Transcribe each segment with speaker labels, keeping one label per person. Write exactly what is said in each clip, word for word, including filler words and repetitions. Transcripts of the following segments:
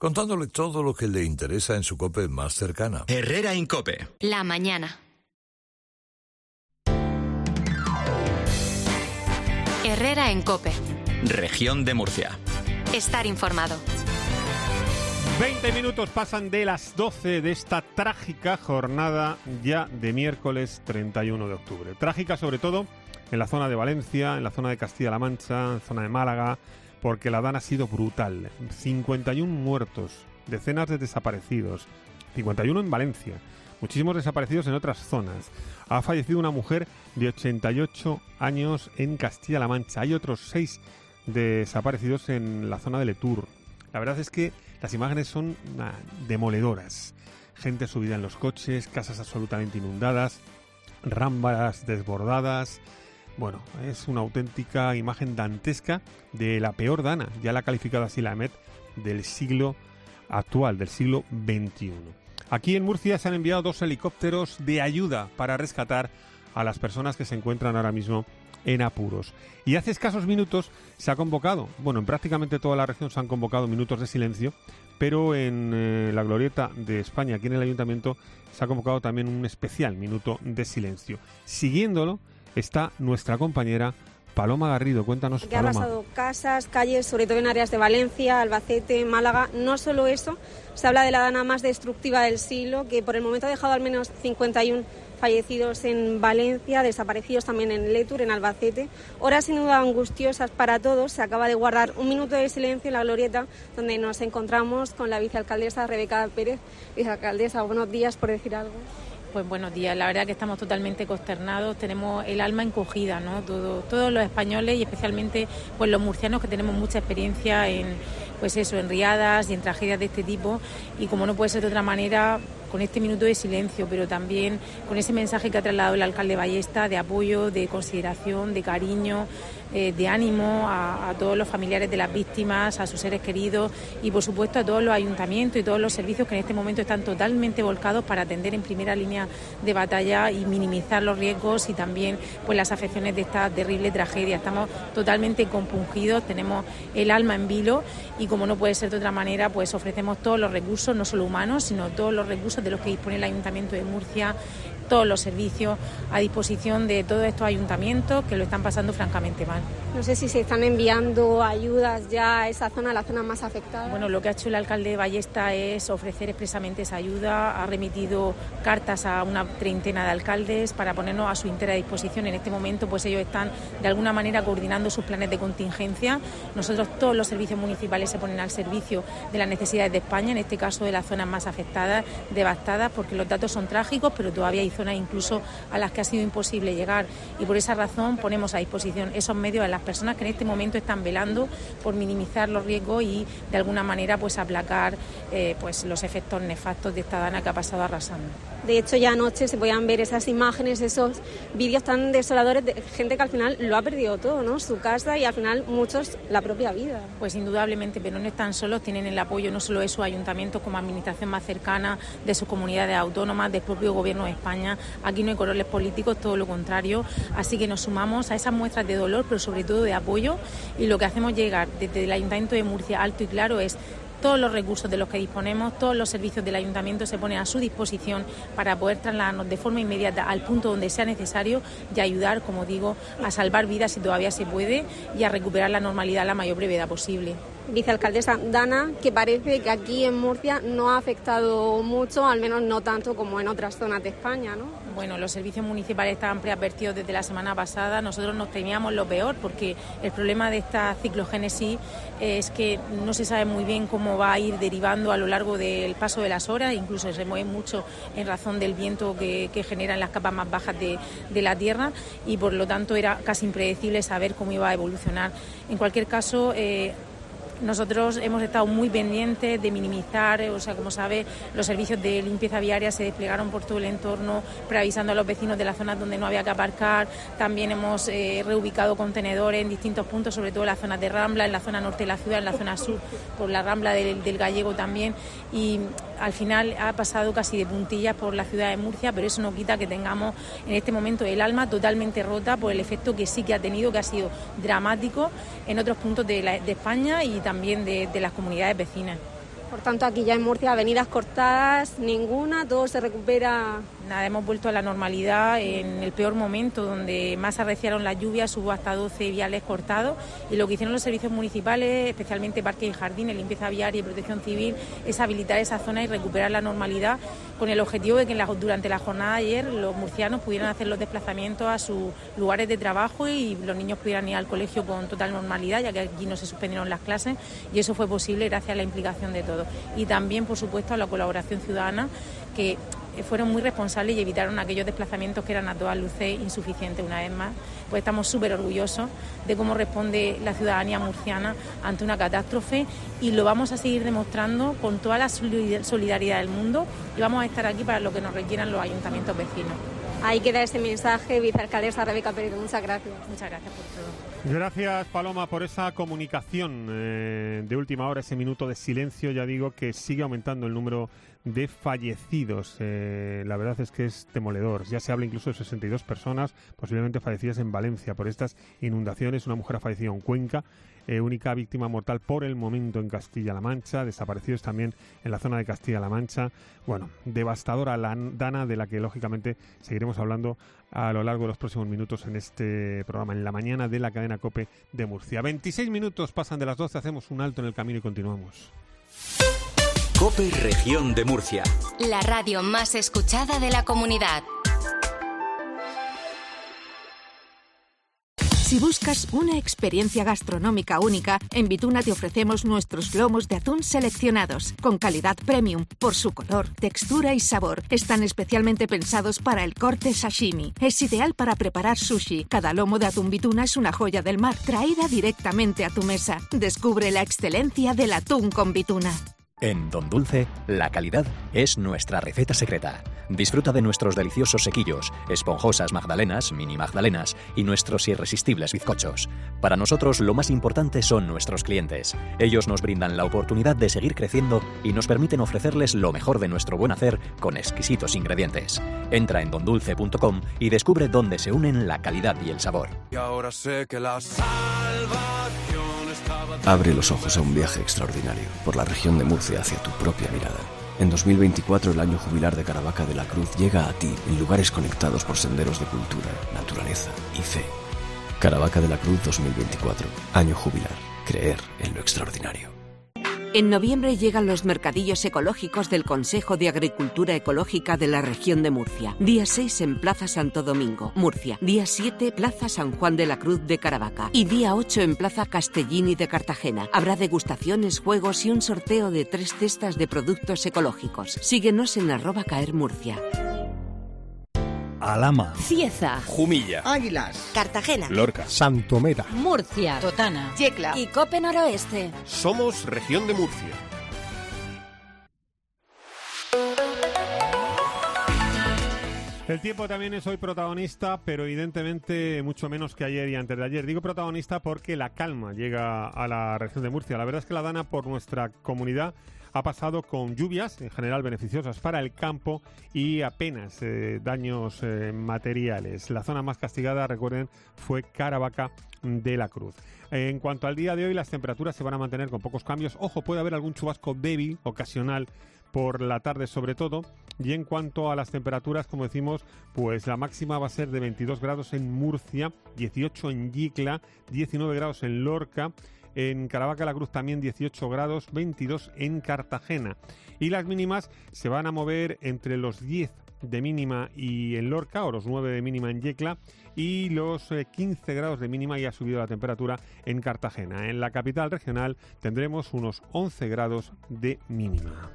Speaker 1: contándole todo lo que le interesa en su COPE más cercana.
Speaker 2: Herrera en COPE.
Speaker 3: La mañana. Herrera en COPE.
Speaker 2: Región de Murcia.
Speaker 3: Estar informado.
Speaker 4: veinte minutos pasan de las doce de esta trágica jornada ya de miércoles treinta y uno de octubre. Trágica sobre todo en la zona de Valencia, en la zona de Castilla-La Mancha, en la zona de Málaga, porque la dana ha sido brutal. cincuenta y uno muertos, decenas de desaparecidos, cincuenta y uno en Valencia, muchísimos desaparecidos en otras zonas. Ha fallecido una mujer de ochenta y ocho años en Castilla-La Mancha. Hay otros seis desaparecidos en la zona de Letur. La verdad es que las imágenes son nah, demoledoras. Gente subida en los coches, casas absolutamente inundadas, rámparas desbordadas. Bueno, es una auténtica imagen dantesca de la peor dana, ya la ha calificado así la EMET, del siglo actual, del siglo veintiuno. Aquí en Murcia se han enviado dos helicópteros de ayuda para rescatar a las personas que se encuentran ahora mismo en apuros. Y hace escasos minutos se ha convocado, bueno, en prácticamente toda la región se han convocado minutos de silencio, pero en eh, la Glorieta de España, aquí en el Ayuntamiento, se ha convocado también un especial minuto de silencio. Siguiéndolo está nuestra compañera Paloma Garrido. Cuéntanos,
Speaker 5: que
Speaker 4: Paloma.
Speaker 5: Ha arrasado casas, calles, sobre todo en áreas de Valencia, Albacete, Málaga. No solo eso, se habla de la dana más destructiva del siglo, que por el momento ha dejado al menos cincuenta y uno fallecidos en Valencia, desaparecidos también en Letur, en Albacete. Horas sin duda angustiosas para todos. Se acaba de guardar un minuto de silencio en la Glorieta, donde nos encontramos con la vicealcaldesa Rebeca Pérez. Vicealcaldesa, buenos días, por decir algo.
Speaker 6: Pues buenos días, la verdad que estamos totalmente consternados, tenemos el alma encogida, ¿no? Todo, todos los españoles y especialmente pues los murcianos que tenemos mucha experiencia en pues eso, en riadas y en tragedias de este tipo, y como no puede ser de otra manera, con este minuto de silencio, pero también con ese mensaje que ha trasladado el alcalde Ballesta de apoyo, de consideración, de cariño, eh, de ánimo a, a todos los familiares de las víctimas, a sus seres queridos y por supuesto a todos los ayuntamientos y todos los servicios que en este momento están totalmente volcados para atender en primera línea de batalla y minimizar los riesgos y también pues las afecciones de esta terrible tragedia. Estamos totalmente compungidos, tenemos el alma en vilo y como no puede ser de otra manera, pues ofrecemos todos los recursos, no solo humanos, sino todos los recursos de los que dispone el Ayuntamiento de Murcia, todos los servicios a disposición de todos estos ayuntamientos que lo están pasando francamente mal.
Speaker 5: No sé si se están enviando ayudas ya a esa zona, la zona más afectada.
Speaker 6: Bueno, lo que ha hecho el alcalde de Ballesta es ofrecer expresamente esa ayuda, ha remitido cartas a una treintena de alcaldes para ponernos a su entera disposición. En este momento pues ellos están de alguna manera coordinando sus planes de contingencia. Nosotros todos los servicios municipales se ponen al servicio de las necesidades de España, en este caso de las zonas más afectadas, devastadas, porque los datos son trágicos, pero todavía hay zonas incluso a las que ha sido imposible llegar y por esa razón ponemos a disposición esos medios a las personas que en este momento están velando por minimizar los riesgos y de alguna manera pues aplacar eh, pues los efectos nefastos de esta dana que ha pasado arrasando.
Speaker 5: De hecho ya anoche se podían ver esas imágenes, esos vídeos tan desoladores de gente que al final lo ha perdido todo, ¿no? Su casa y al final muchos la propia vida.
Speaker 6: Pues indudablemente, pero no están solos, tienen el apoyo no solo de sus ayuntamientos como administración más cercana, de sus comunidades autónomas, del propio gobierno de España. Aquí no hay colores políticos, todo lo contrario, así que nos sumamos a esas muestras de dolor, pero sobre todo de apoyo, y lo que hacemos llegar desde el Ayuntamiento de Murcia alto y claro es todos los recursos de los que disponemos, todos los servicios del Ayuntamiento se ponen a su disposición para poder trasladarnos de forma inmediata al punto donde sea necesario y ayudar, como digo, a salvar vidas si todavía se puede y a recuperar la normalidad a la mayor brevedad posible.
Speaker 5: Vicealcaldesa, dana que parece que aquí en Murcia no ha afectado mucho, al menos no tanto como en otras zonas de España, ¿no?
Speaker 6: Bueno, los servicios municipales estaban preadvertidos desde la semana pasada. Nosotros nos temíamos lo peor porque el problema de esta ciclogénesis es que no se sabe muy bien cómo va a ir derivando a lo largo del paso de las horas, incluso se mueve mucho en razón del viento que, que generan las capas más bajas de, de la Tierra y por lo tanto era casi impredecible saber cómo iba a evolucionar. En cualquier caso, eh, nosotros hemos estado muy pendientes de minimizar, o sea, como sabe, los servicios de limpieza viaria se desplegaron por todo el entorno, preavisando a los vecinos de las zonas donde no había que aparcar. También hemos eh, reubicado contenedores en distintos puntos, sobre todo en las zonas de Rambla, en la zona norte de la ciudad, en la zona sur, por la Rambla del, del Gallego también. Y al final ha pasado casi de puntillas por la ciudad de Murcia, pero eso no quita que tengamos en este momento el alma totalmente rota por el efecto que sí que ha tenido, que ha sido dramático en otros puntos de, la, de España y también de, de las comunidades vecinas.
Speaker 5: Por tanto, aquí ya en Murcia, avenidas cortadas, ninguna, todo se recupera.
Speaker 6: Nada, hemos vuelto a la normalidad en el peor momento, donde más arreciaron las lluvias, hubo hasta doce viales cortados, y lo que hicieron los servicios municipales, especialmente Parques y Jardines, Limpieza Viaria y Protección Civil, es habilitar esa zona y recuperar la normalidad, con el objetivo de que en la, durante la jornada de ayer los murcianos pudieran hacer los desplazamientos a sus lugares de trabajo y los niños pudieran ir al colegio con total normalidad, ya que aquí no se suspendieron las clases, y eso fue posible gracias a la implicación de todos. Y también, por supuesto, a la colaboración ciudadana, que fueron muy responsables y evitaron aquellos desplazamientos que eran a todas luces insuficientes. Una vez más, pues estamos súper orgullosos de cómo responde la ciudadanía murciana ante una catástrofe, y lo vamos a seguir demostrando con toda la solidaridad del mundo, y vamos a estar aquí para lo que nos requieran los ayuntamientos vecinos.
Speaker 5: Ahí queda ese mensaje, vicealcaldesa Rebeca Pérez. Muchas gracias.
Speaker 6: Muchas gracias por todo.
Speaker 4: Gracias, Paloma, por esa comunicación eh, de última hora, ese minuto de silencio. Ya digo que sigue aumentando el número de fallecidos. Eh, la verdad es que es demoledor. Ya se habla incluso de sesenta y dos personas posiblemente fallecidas en Valencia por estas inundaciones. Una mujer ha fallecido en Cuenca, eh, única víctima mortal por el momento en Castilla-La Mancha. Desaparecidos también en la zona de Castilla-La Mancha. Bueno, devastadora la dana, de la que lógicamente seguiremos hablando a lo largo de los próximos minutos en este programa, en la mañana de la cadena COPE de Murcia. veintiséis minutos pasan de las doce, hacemos un alto en el camino y continuamos.
Speaker 2: COPE Región de Murcia.
Speaker 3: La radio más escuchada de la comunidad.
Speaker 7: Si buscas una experiencia gastronómica única, en Vituna te ofrecemos nuestros lomos de atún seleccionados, con calidad premium, por su color, textura y sabor. Están especialmente pensados para el corte sashimi. Es ideal para preparar sushi. Cada lomo de atún Vituna es una joya del mar, traída directamente a tu mesa. Descubre la excelencia del atún con Vituna.
Speaker 8: En Don Dulce, la calidad es nuestra receta secreta. Disfruta de nuestros deliciosos sequillos, esponjosas magdalenas, mini magdalenas y nuestros irresistibles bizcochos. Para nosotros lo más importante son nuestros clientes. Ellos nos brindan la oportunidad de seguir creciendo y nos permiten ofrecerles lo mejor de nuestro buen hacer con exquisitos ingredientes. Entra en don dulce punto com y descubre dónde se unen la calidad y el sabor.
Speaker 9: Y ahora sé que la salvación estaba...
Speaker 10: Abre los ojos a un viaje extraordinario por la región de Murcia hacia tu propia mirada. En dos mil veinticuatro, el año jubilar de Caravaca de la Cruz llega a ti en lugares conectados por senderos de cultura, naturaleza y fe. Caravaca de la Cruz dos mil veinticuatro, año jubilar. Creer en lo extraordinario.
Speaker 7: En noviembre llegan los mercadillos ecológicos del Consejo de Agricultura Ecológica de la región de Murcia. Día seis en Plaza Santo Domingo, Murcia. Día siete, Plaza San Juan de la Cruz de Caravaca. Y día ocho en Plaza Castellini de Cartagena. Habrá degustaciones, juegos y un sorteo de tres cestas de productos ecológicos. Síguenos en arroba caer Murcia.
Speaker 11: Alhama,
Speaker 12: Cieza,
Speaker 11: Jumilla,
Speaker 12: Águilas, Cartagena,
Speaker 11: Lorca, Santomera,
Speaker 12: Murcia, Totana, Yecla y Cope Noroeste.
Speaker 11: Somos Región de Murcia.
Speaker 4: El tiempo también es hoy protagonista, pero evidentemente mucho menos que ayer y antes de ayer. Digo protagonista porque la calma llega a la región de Murcia. La verdad es que la dana por nuestra comunidad ha pasado con lluvias, en general beneficiosas para el campo, y apenas eh, daños eh, materiales. La zona más castigada, recuerden, fue Caravaca de la Cruz. En cuanto al día de hoy, las temperaturas se van a mantener con pocos cambios. Ojo, puede haber algún chubasco débil, ocasional, por la tarde sobre todo. Y en cuanto a las temperaturas, como decimos, pues la máxima va a ser de veintidós grados en Murcia, dieciocho en Yecla, diecinueve grados en Lorca. En Caravaca de la Cruz también dieciocho grados, veintidós en Cartagena. Y las mínimas se van a mover entre los diez de mínima y en Lorca, o los nueve de mínima en Yecla, y los eh, quince grados de mínima, y ha subido la temperatura en Cartagena. En la capital regional tendremos unos once grados de mínima.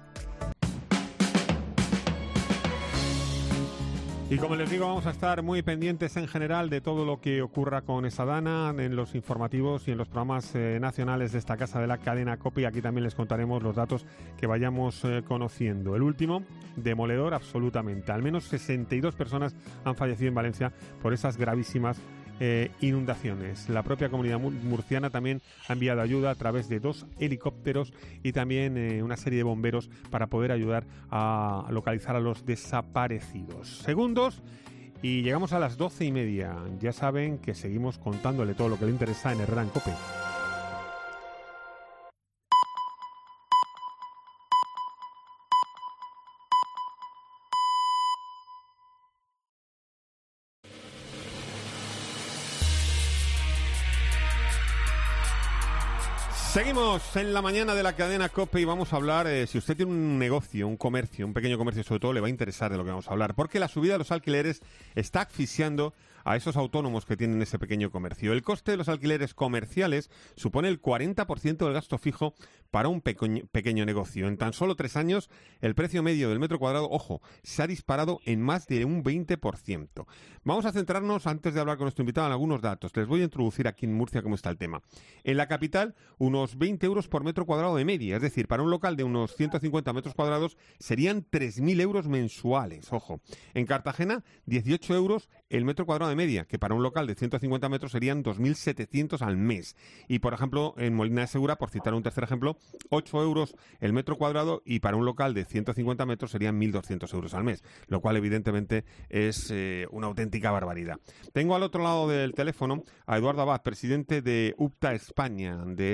Speaker 4: Y como les digo, vamos a estar muy pendientes en general de todo lo que ocurra con esa dana en los informativos y en los programas eh, nacionales de esta casa de la cadena COPE. Y aquí también les contaremos los datos que vayamos eh, conociendo. El último, demoledor absolutamente. Al menos sesenta y dos personas han fallecido en Valencia por esas gravísimas Eh, inundaciones. La propia comunidad murciana también ha enviado ayuda a través de dos helicópteros y también eh, una serie de bomberos para poder ayudar a localizar a los desaparecidos. Segundos y llegamos a las doce y media. Ya saben que seguimos contándole todo lo que le interesa en Herrera en COPE. Seguimos en la mañana de la cadena COPE y vamos a hablar, eh, si usted tiene un negocio, un comercio, un pequeño comercio sobre todo, le va a interesar de lo que vamos a hablar, porque la subida de los alquileres está asfixiando a esos autónomos que tienen ese pequeño comercio. El coste de los alquileres comerciales supone el cuarenta por ciento del gasto fijo para un pequeño, pequeño negocio. En tan solo tres años, el precio medio del metro cuadrado, ojo, se ha disparado en más de un veinte por ciento. Vamos a centrarnos, antes de hablar con nuestro invitado, en algunos datos. Les voy a introducir aquí en Murcia cómo está el tema. En la capital, unos veinte euros por metro cuadrado de media, es decir, para un local de unos ciento cincuenta metros cuadrados serían tres mil euros mensuales, ojo. En Cartagena, dieciocho euros el metro cuadrado de media, que para un local de ciento cincuenta metros serían dos mil setecientos al mes. Y, por ejemplo, en Molina de Segura, por citar un tercer ejemplo, ocho euros el metro cuadrado y para un local de ciento cincuenta metros serían mil doscientos euros al mes, lo cual evidentemente es eh, una auténtica barbaridad. Tengo al otro lado del teléfono a Eduardo Abad, presidente de UPTA España,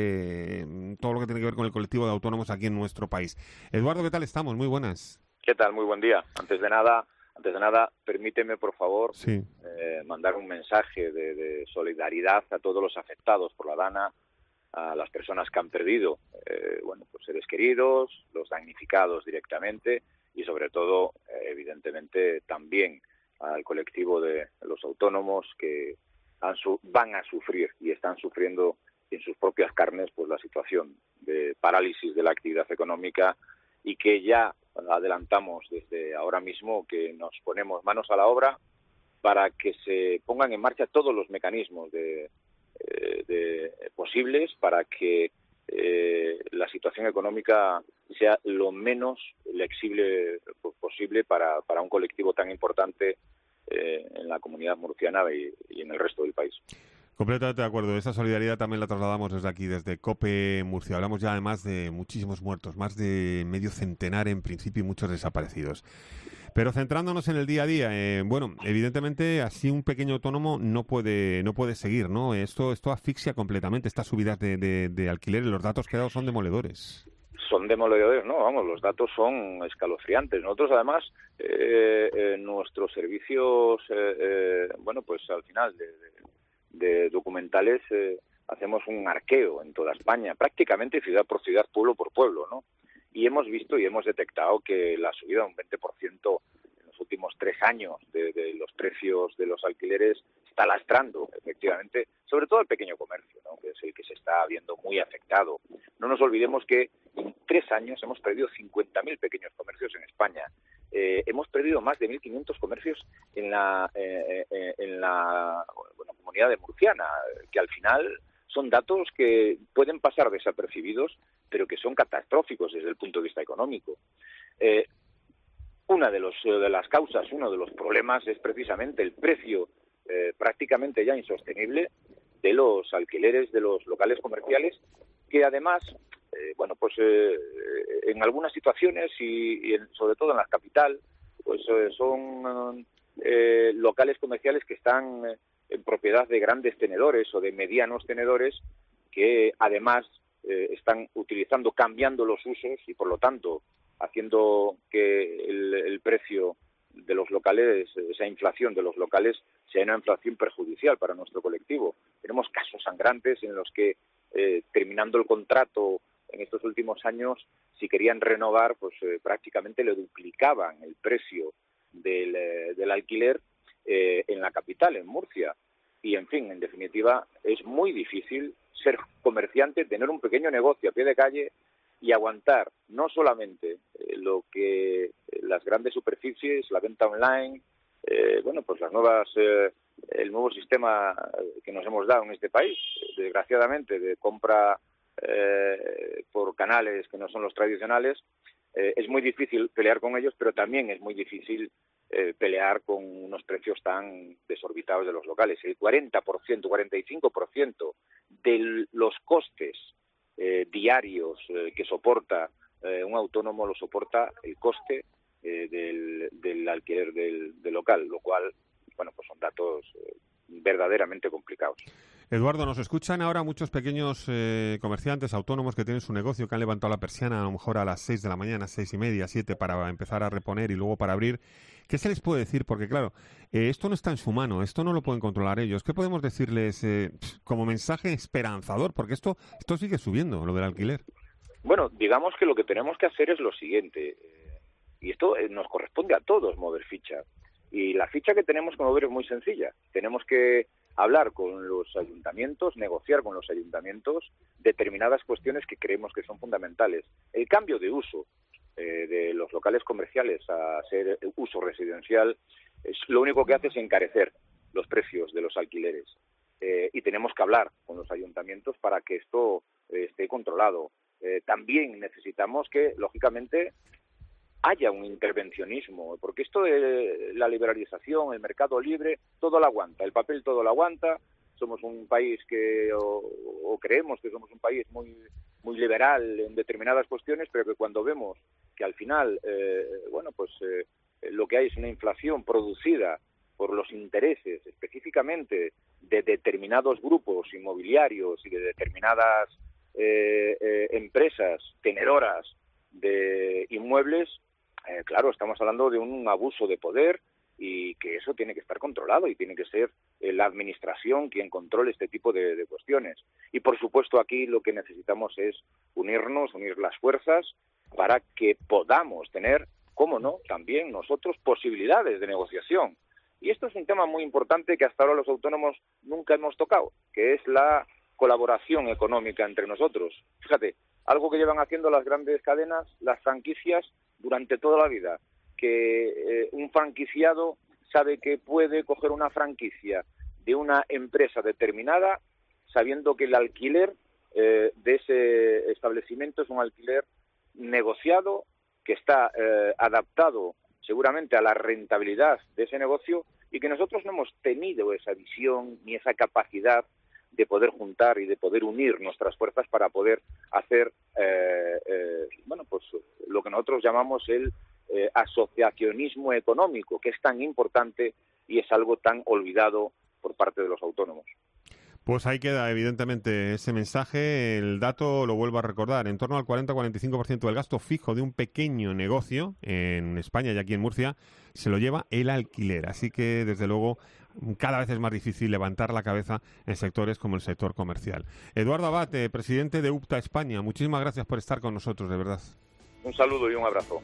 Speaker 4: de todo lo que tiene que ver con el colectivo de autónomos aquí en nuestro país. Eduardo, ¿qué tal estamos? Muy buenas.
Speaker 13: ¿Qué tal? Muy buen día. Antes de nada, antes de nada, permíteme, por favor,
Speaker 4: sí.
Speaker 13: eh, mandar un mensaje de, de solidaridad a todos los afectados por la Dana, a las personas que han perdido, eh, bueno, pues seres queridos, los damnificados directamente y, sobre todo, eh, evidentemente, también al colectivo de los autónomos que han su- van a sufrir y están sufriendo en sus propias carnes pues la situación de parálisis de la actividad económica, y que ya adelantamos desde ahora mismo que nos ponemos manos a la obra para que se pongan en marcha todos los mecanismos de, eh, de posibles para que eh, la situación económica sea lo menos flexible posible para, para un colectivo tan importante eh, en la comunidad murciana y, y en el resto del país.
Speaker 4: Completamente de acuerdo. Esa solidaridad también la trasladamos desde aquí, desde COPE Murcia. Hablamos ya además de muchísimos muertos, más de medio centenar en principio y muchos desaparecidos. Pero centrándonos en el día a día, eh, bueno, evidentemente así un pequeño autónomo no puede no puede seguir, ¿no? Esto esto asfixia completamente estas subidas de, de, de alquiler, y los datos que he dado son demoledores.
Speaker 13: Son demoledores, ¿no? Vamos, los datos son escalofriantes. Nosotros, además, eh, eh, nuestros servicios, eh, eh, bueno, pues al final de, de, de documentales eh, hacemos un arqueo en toda España, prácticamente ciudad por ciudad, pueblo por pueblo, ¿no? Y hemos visto y hemos detectado que la subida de un veinte por ciento en los últimos tres años de, de los precios de los alquileres está lastrando, efectivamente, sobre todo el pequeño comercio, ¿no? Que es el que se está viendo muy afectado. No nos olvidemos que en tres años hemos perdido cincuenta mil pequeños comercios en España. Eh, hemos perdido más de mil quinientos comercios en la, eh, eh, en la bueno, comunidad de murciana, que al final son datos que pueden pasar desapercibidos, pero que son catastróficos desde el punto de vista económico. Eh, una de, los, de las causas, uno de los problemas es precisamente el precio eh, prácticamente ya insostenible de los alquileres de los locales comerciales, que además, eh, bueno, pues eh, en algunas situaciones y, y en, sobre todo en la capital, pues eh, son eh, locales comerciales que están eh, en propiedad de grandes tenedores o de medianos tenedores que además eh, están utilizando, cambiando los usos y por lo tanto haciendo que el, el precio de los locales, esa inflación de los locales, sea una inflación perjudicial para nuestro colectivo. Tenemos casos sangrantes en los que eh, terminando el contrato en estos últimos años, si querían renovar, pues eh, prácticamente le duplicaban el precio del, eh, del alquiler eh, en la capital, en Murcia. Y, en fin, en definitiva, es muy difícil ser comerciante, tener un pequeño negocio a pie de calle y aguantar no solamente eh, lo que las grandes superficies, la venta online, eh, bueno, pues las nuevas, eh, el nuevo sistema que nos hemos dado en este país, desgraciadamente, de compra eh, por canales que no son los tradicionales, eh, es muy difícil pelear con ellos, pero también es muy difícil eh, pelear con unos precios tan desorbitados de los locales. El cuarenta por ciento, cuarenta y cinco por ciento de los costes eh, diarios eh, que soporta eh, un autónomo lo soporta el coste eh, del, del alquiler del, del local, lo cual, bueno, pues son datos eh, verdaderamente complicados.
Speaker 4: Eduardo, nos escuchan ahora muchos pequeños eh, comerciantes autónomos que tienen su negocio, que han levantado la persiana a lo mejor a las seis de la mañana, seis y media, siete, para empezar a reponer y luego para abrir. ¿Qué se les puede decir? Porque claro, eh, esto no está en su mano, esto no lo pueden controlar ellos. ¿Qué podemos decirles eh, como mensaje esperanzador? Porque esto, esto sigue subiendo, lo del alquiler.
Speaker 13: Bueno, digamos que lo que tenemos que hacer es lo siguiente, eh, y esto eh, nos corresponde a todos mover ficha. Y la ficha que tenemos que mover es muy sencilla. Tenemos que hablar con los ayuntamientos, negociar con los ayuntamientos determinadas cuestiones que creemos que son fundamentales. El cambio de uso eh, de los locales comerciales a ser uso residencial es lo único que hace es encarecer los precios de los alquileres. Eh, y tenemos que hablar con los ayuntamientos para que esto eh, esté controlado. Eh, también necesitamos que, lógicamente, haya un intervencionismo, porque esto de la liberalización, el mercado libre, todo lo aguanta, el papel todo lo aguanta. Somos un país que, o, o creemos que somos un país muy muy liberal en determinadas cuestiones, pero que cuando vemos que al final, eh, bueno, pues eh, lo que hay es una inflación producida por los intereses específicamente de determinados grupos inmobiliarios y de determinadas eh, eh, empresas tenedoras de inmuebles, Eh, claro, estamos hablando de un abuso de poder y que eso tiene que estar controlado y tiene que ser eh, la administración quien controle este tipo de, de cuestiones. Y, por supuesto, aquí lo que necesitamos es unirnos, unir las fuerzas para que podamos tener, cómo no, también nosotros posibilidades de negociación. Y esto es un tema muy importante que hasta ahora los autónomos nunca hemos tocado, que es la colaboración económica entre nosotros. Fíjate, algo que llevan haciendo las grandes cadenas, las franquicias, durante toda la vida, que eh, un franquiciado sabe que puede coger una franquicia de una empresa determinada sabiendo que el alquiler eh, de ese establecimiento es un alquiler negociado, que está eh, adaptado seguramente a la rentabilidad de ese negocio y que nosotros no hemos tenido esa visión ni esa capacidad de poder juntar y de poder unir nuestras fuerzas para poder hacer eh, eh, bueno, pues lo que nosotros llamamos el eh, asociacionismo económico, que es tan importante y es algo tan olvidado por parte de los autónomos.
Speaker 4: Pues ahí queda evidentemente ese mensaje. El dato lo vuelvo a recordar, en torno al cuarenta a cuarenta y cinco por ciento del gasto fijo de un pequeño negocio en España y aquí en Murcia se lo lleva el alquiler. Así que desde luego cada vez es más difícil levantar la cabeza en sectores como el sector comercial. Eduardo Abad, eh, presidente de UPTA España, muchísimas gracias por estar con nosotros, de verdad.
Speaker 13: Un saludo y un abrazo.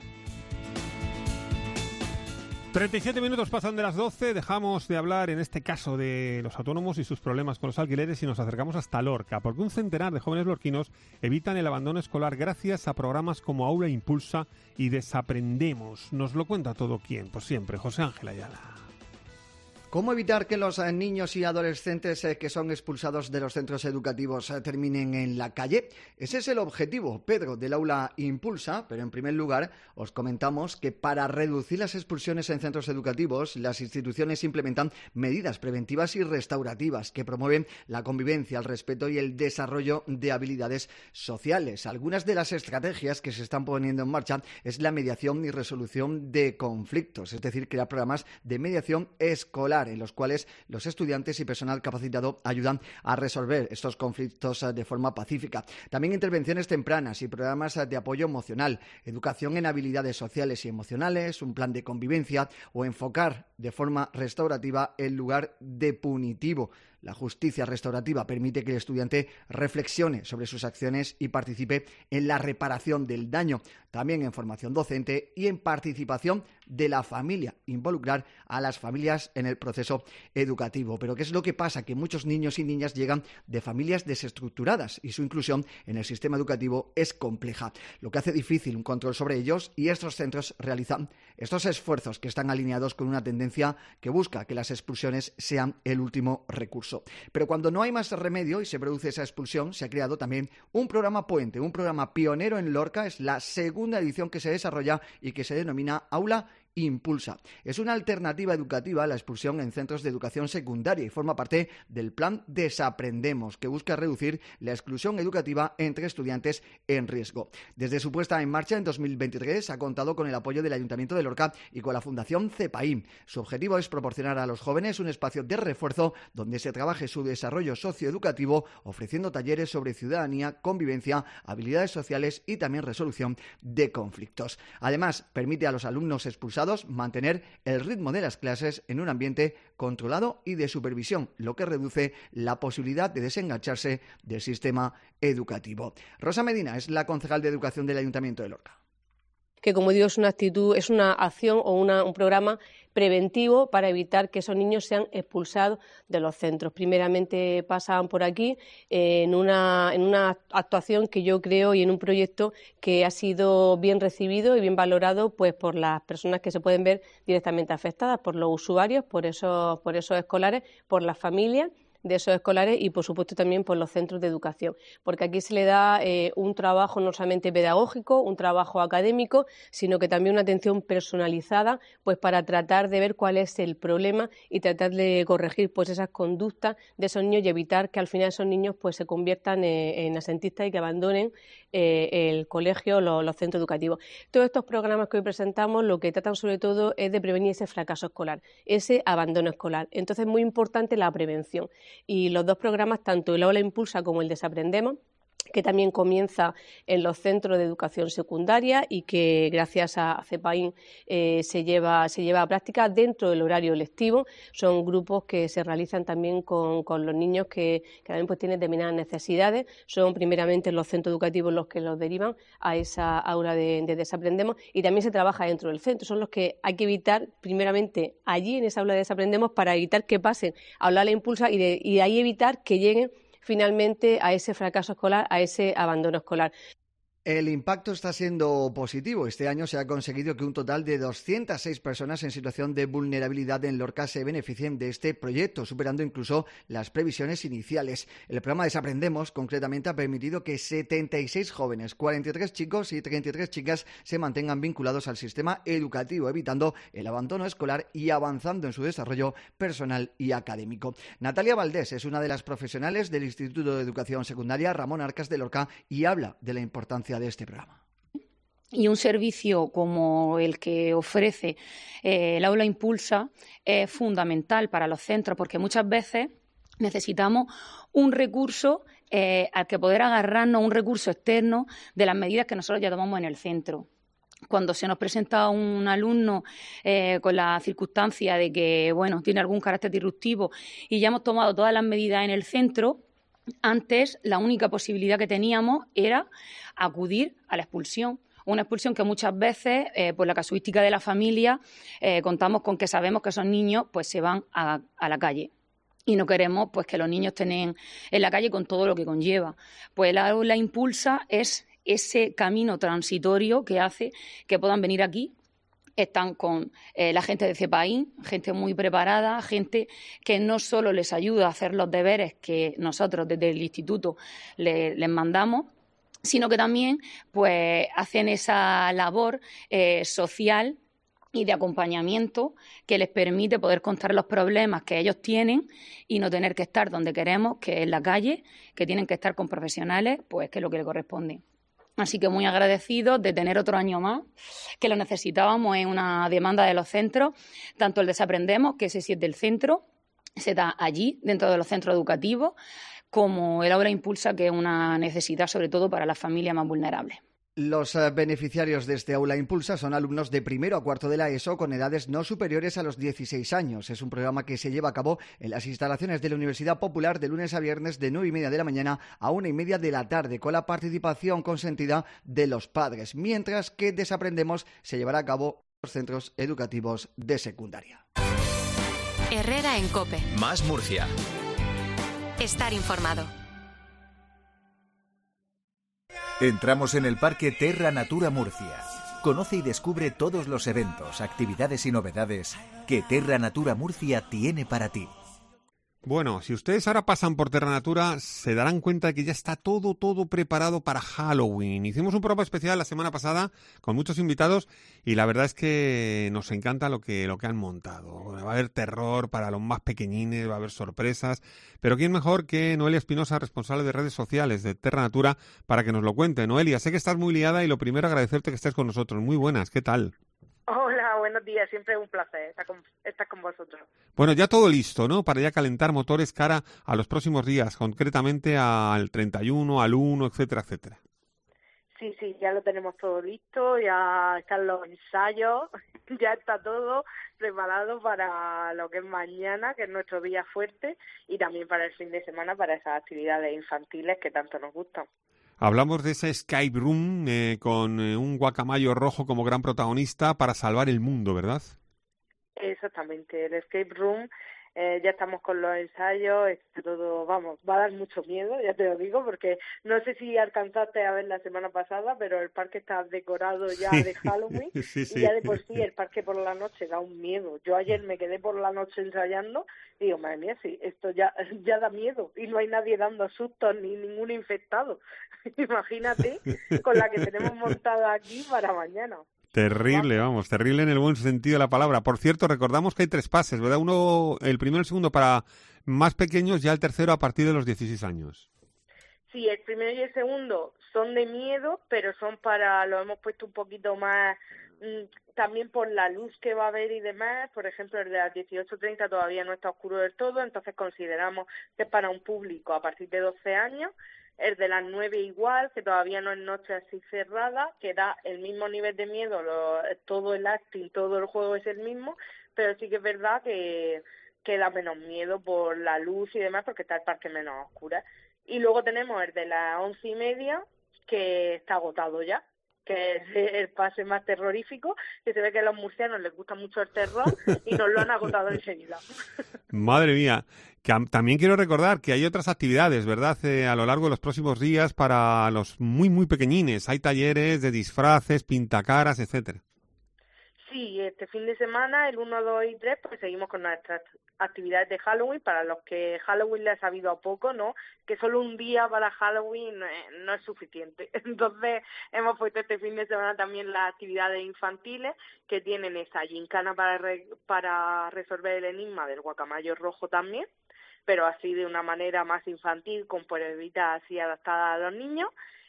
Speaker 4: treinta y siete minutos pasan de las doce, dejamos de hablar en este caso de los autónomos y sus problemas con los alquileres y nos acercamos hasta Lorca, porque un centenar de jóvenes lorquinos evitan el abandono escolar gracias a programas como Aula Impulsa y Desaprendemos. Nos lo cuenta todo quién, pues siempre, José Ángel Ayala.
Speaker 14: ¿Cómo evitar que los eh, niños y adolescentes eh, que son expulsados de los centros educativos eh, terminen en la calle? Ese es el objetivo, Pedro, del Aula Impulsa, pero en primer lugar os comentamos que para reducir las expulsiones en centros educativos, las instituciones implementan medidas preventivas y restaurativas que promueven la convivencia, el respeto y el desarrollo de habilidades sociales. Algunas de las estrategias que se están poniendo en marcha es la mediación y resolución de conflictos, es decir, crear programas de mediación escolar en los cuales los estudiantes y personal capacitado ayudan a resolver estos conflictos de forma pacífica. También intervenciones tempranas y programas de apoyo emocional, educación en habilidades sociales y emocionales, un plan de convivencia o enfocar de forma restaurativa en lugar de punitivo. La justicia restaurativa permite que el estudiante reflexione sobre sus acciones y participe en la reparación del daño, también en formación docente y en participación de la familia, involucrar a las familias en el proceso educativo. Pero ¿qué es lo que pasa? Que muchos niños y niñas llegan de familias desestructuradas y su inclusión en el sistema educativo es compleja, lo que hace difícil un control sobre ellos, y estos centros realizan estos esfuerzos que están alineados con una tendencia que busca que las expulsiones sean el último recurso. Pero cuando no hay más remedio y se produce esa expulsión, se ha creado también un programa puente, un programa pionero en Lorca. Es la segunda edición que se desarrolla y que se denomina Aula Impulsa. Es una alternativa educativa a la expulsión en centros de educación secundaria y forma parte del plan Desaprendemos, que busca reducir la exclusión educativa entre estudiantes en riesgo. Desde su puesta en marcha en dos mil veintitrés ha contado con el apoyo del Ayuntamiento de Lorca y con la Fundación CEPAIM. Su objetivo es proporcionar a los jóvenes un espacio de refuerzo donde se trabaje su desarrollo socioeducativo, ofreciendo talleres sobre ciudadanía, convivencia, habilidades sociales y también resolución de conflictos. Además, permite a los alumnos expulsados mantener el ritmo de las clases en un ambiente controlado y de supervisión, lo que reduce la posibilidad de desengancharse del sistema educativo. Rosa Medina es la concejal de Educación del Ayuntamiento de Lorca.
Speaker 15: Que, como digo, es una actitud, es una acción o una, un programa preventivo para evitar que esos niños sean expulsados de los centros. Primeramente pasan por aquí eh, en, una, en una actuación que yo creo y en un proyecto que ha sido bien recibido y bien valorado pues por las personas que se pueden ver directamente afectadas, por los usuarios, por esos, por esos escolares, por las familias de esos escolares y, por supuesto, también por los centros de educación, porque aquí se le da eh, un trabajo no solamente pedagógico, un trabajo académico, sino que también una atención personalizada, pues para tratar de ver cuál es el problema y tratar de corregir pues esas conductas de esos niños y evitar que al final esos niños pues se conviertan eh, en asentistas y que abandonen eh, el colegio o los, los centros educativos. Todos estos programas que hoy presentamos lo que tratan sobre todo es de prevenir ese fracaso escolar, ese abandono escolar. Entonces es muy importante la prevención. Y los dos programas, tanto el Aula Impulsa como el Desaprendemos, que también comienza en los centros de educación secundaria y que gracias a CEPAIN eh, se lleva se lleva a práctica dentro del horario lectivo. Son grupos que se realizan también con, con los niños que, que también pues tienen determinadas necesidades. Son primeramente los centros educativos los que los derivan a esa aula de, de Desaprendemos y también se trabaja dentro del centro. Son los que hay que evitar primeramente allí en esa aula de Desaprendemos para evitar que pasen a Aula Impulsa y de, y de ahí evitar que lleguen finalmente a ese fracaso escolar, a ese abandono escolar.
Speaker 14: El impacto está siendo positivo. Este año se ha conseguido que un total de doscientas seis personas en situación de vulnerabilidad en Lorca se beneficien de este proyecto, superando incluso las previsiones iniciales. El programa Desaprendemos, concretamente, ha permitido que setenta y seis jóvenes, cuarenta y tres chicos y treinta y tres chicas se mantengan vinculados al sistema educativo, evitando el abandono escolar y avanzando en su desarrollo personal y académico. Natalia Valdés es una de las profesionales del Instituto de Educación Secundaria Ramón Arcas de Lorca y habla de la importancia de este programa.
Speaker 16: Y un servicio como el que ofrece eh, el Aula Impulsa es fundamental para los centros porque muchas veces necesitamos un recurso eh, al que poder agarrarnos, un recurso externo de las medidas que nosotros ya tomamos en el centro. Cuando se nos presenta un alumno eh, con la circunstancia de que bueno tiene algún carácter disruptivo y ya hemos tomado todas las medidas en el centro, antes la única posibilidad que teníamos era acudir a la expulsión. Una expulsión que muchas veces, eh, por la casuística de la familia, eh, contamos con que sabemos que esos niños pues se van a, a la calle. Y no queremos pues que los niños estén en, en la calle con todo lo que conlleva. Pues la Aula Impulsa es ese camino transitorio que hace que puedan venir aquí. Están con eh, la gente de CEPAIN, gente muy preparada, gente que no solo les ayuda a hacer los deberes que nosotros desde el instituto le, les mandamos, sino que también pues hacen esa labor eh, social y de acompañamiento que les permite poder contar los problemas que ellos tienen y no tener que estar donde queremos, que es en la calle, que tienen que estar con profesionales, pues que es lo que les corresponde. Así que muy agradecidos de tener otro año más, que lo necesitábamos en una demanda de los centros, tanto el Desaprendemos, que ese sí es del centro, se da allí, dentro de los centros educativos, como el Aula Impulsa, que es una necesidad sobre todo para las familias más vulnerables.
Speaker 14: Los beneficiarios de este Aula Impulsa son alumnos de primero a cuarto de la ESO con edades no superiores a los dieciséis años. Es un programa que se lleva a cabo en las instalaciones de la Universidad Popular de lunes a viernes de nueve y media de la mañana a una y media de la tarde, con la participación consentida de los padres, mientras que Desaprendemos se llevará a cabo en los centros educativos de secundaria.
Speaker 3: Herrera en COPE.
Speaker 2: Más Murcia.
Speaker 3: Estar informado.
Speaker 17: Entramos en el Parque Terra Natura Murcia. Conoce y descubre todos los eventos, actividades y novedades que Terra Natura Murcia tiene para ti.
Speaker 4: Bueno, si ustedes ahora pasan por Terra Natura, se darán cuenta de que ya está todo, todo preparado para Halloween. Hicimos un programa especial la semana pasada con muchos invitados y la verdad es que nos encanta lo que, lo que han montado. Va a haber terror para los más pequeñines, va a haber sorpresas, pero ¿quién mejor que Noelia Espinosa, responsable de redes sociales de Terra Natura, para que nos lo cuente? Noelia, sé que estás muy liada y lo primero agradecerte que estés con nosotros. Muy buenas, ¿qué tal?
Speaker 18: Hola, buenos días. Siempre es un placer estar con, estar con vosotros.
Speaker 4: Bueno, ya todo listo, ¿no? Para ya calentar motores cara a los próximos días, concretamente al treinta y uno, al uno, etcétera, etcétera.
Speaker 18: Sí, sí, ya lo tenemos todo listo, ya están los ensayos, ya está todo preparado para lo que es mañana, que es nuestro día fuerte, y también para el fin de semana, para esas actividades infantiles que tanto nos gustan.
Speaker 4: Hablamos de ese escape room eh, con eh, un guacamayo rojo como gran protagonista para salvar el mundo, ¿verdad?
Speaker 18: Exactamente, el escape room, eh, ya estamos con los ensayos, está todo, vamos, va a dar mucho miedo, ya te lo digo, porque no sé si alcanzaste a ver la semana pasada, pero el parque está decorado ya de Halloween,
Speaker 4: sí, sí.
Speaker 18: Y ya de por sí el parque por la noche da un miedo. Yo ayer me quedé por la noche ensayando y digo, madre mía, sí, esto ya, ya da miedo y no hay nadie dando sustos ni ningún infectado. Imagínate con la que tenemos montada aquí para mañana.
Speaker 4: Terrible, vamos, terrible en el buen sentido de la palabra. Por cierto, recordamos que hay tres pases, ¿verdad? Uno, el primero y el segundo para más pequeños, ya el tercero a partir de los dieciséis años.
Speaker 18: Sí, el primero y el segundo son de miedo, pero son para, lo hemos puesto un poquito más, mmm, también por la luz que va a haber y demás. Por ejemplo, el de las dieciocho treinta todavía no está oscuro del todo, entonces consideramos que es para un público a partir de doce años. El de las nueve igual, que todavía no es noche así cerrada, que da el mismo nivel de miedo, lo, todo el acting, todo el juego es el mismo, pero sí que es verdad que, que da menos miedo por la luz y demás, porque está el parque menos oscura. Y luego tenemos el de las once y media, que está agotado ya, que es el pase más terrorífico, que se ve que a los murcianos les gusta mucho el terror y nos lo han agotado enseguida.
Speaker 4: Madre mía, que también quiero recordar que hay otras actividades, ¿verdad?, eh, a lo largo de los próximos días para los muy, muy pequeñines. Hay talleres de disfraces, pintacaras, etcétera.
Speaker 18: Sí, este fin de semana, el uno, dos y tres, pues seguimos con nuestras actividades de Halloween, para los que Halloween les ha sabido a poco, ¿no? Que solo un día para Halloween eh, no es suficiente. Entonces, hemos puesto este fin de semana también las actividades infantiles, que tienen esa gincana para, re, para resolver el enigma del guacamayo rojo también, pero así de una manera más infantil, con pruebitas así adaptadas a los niños.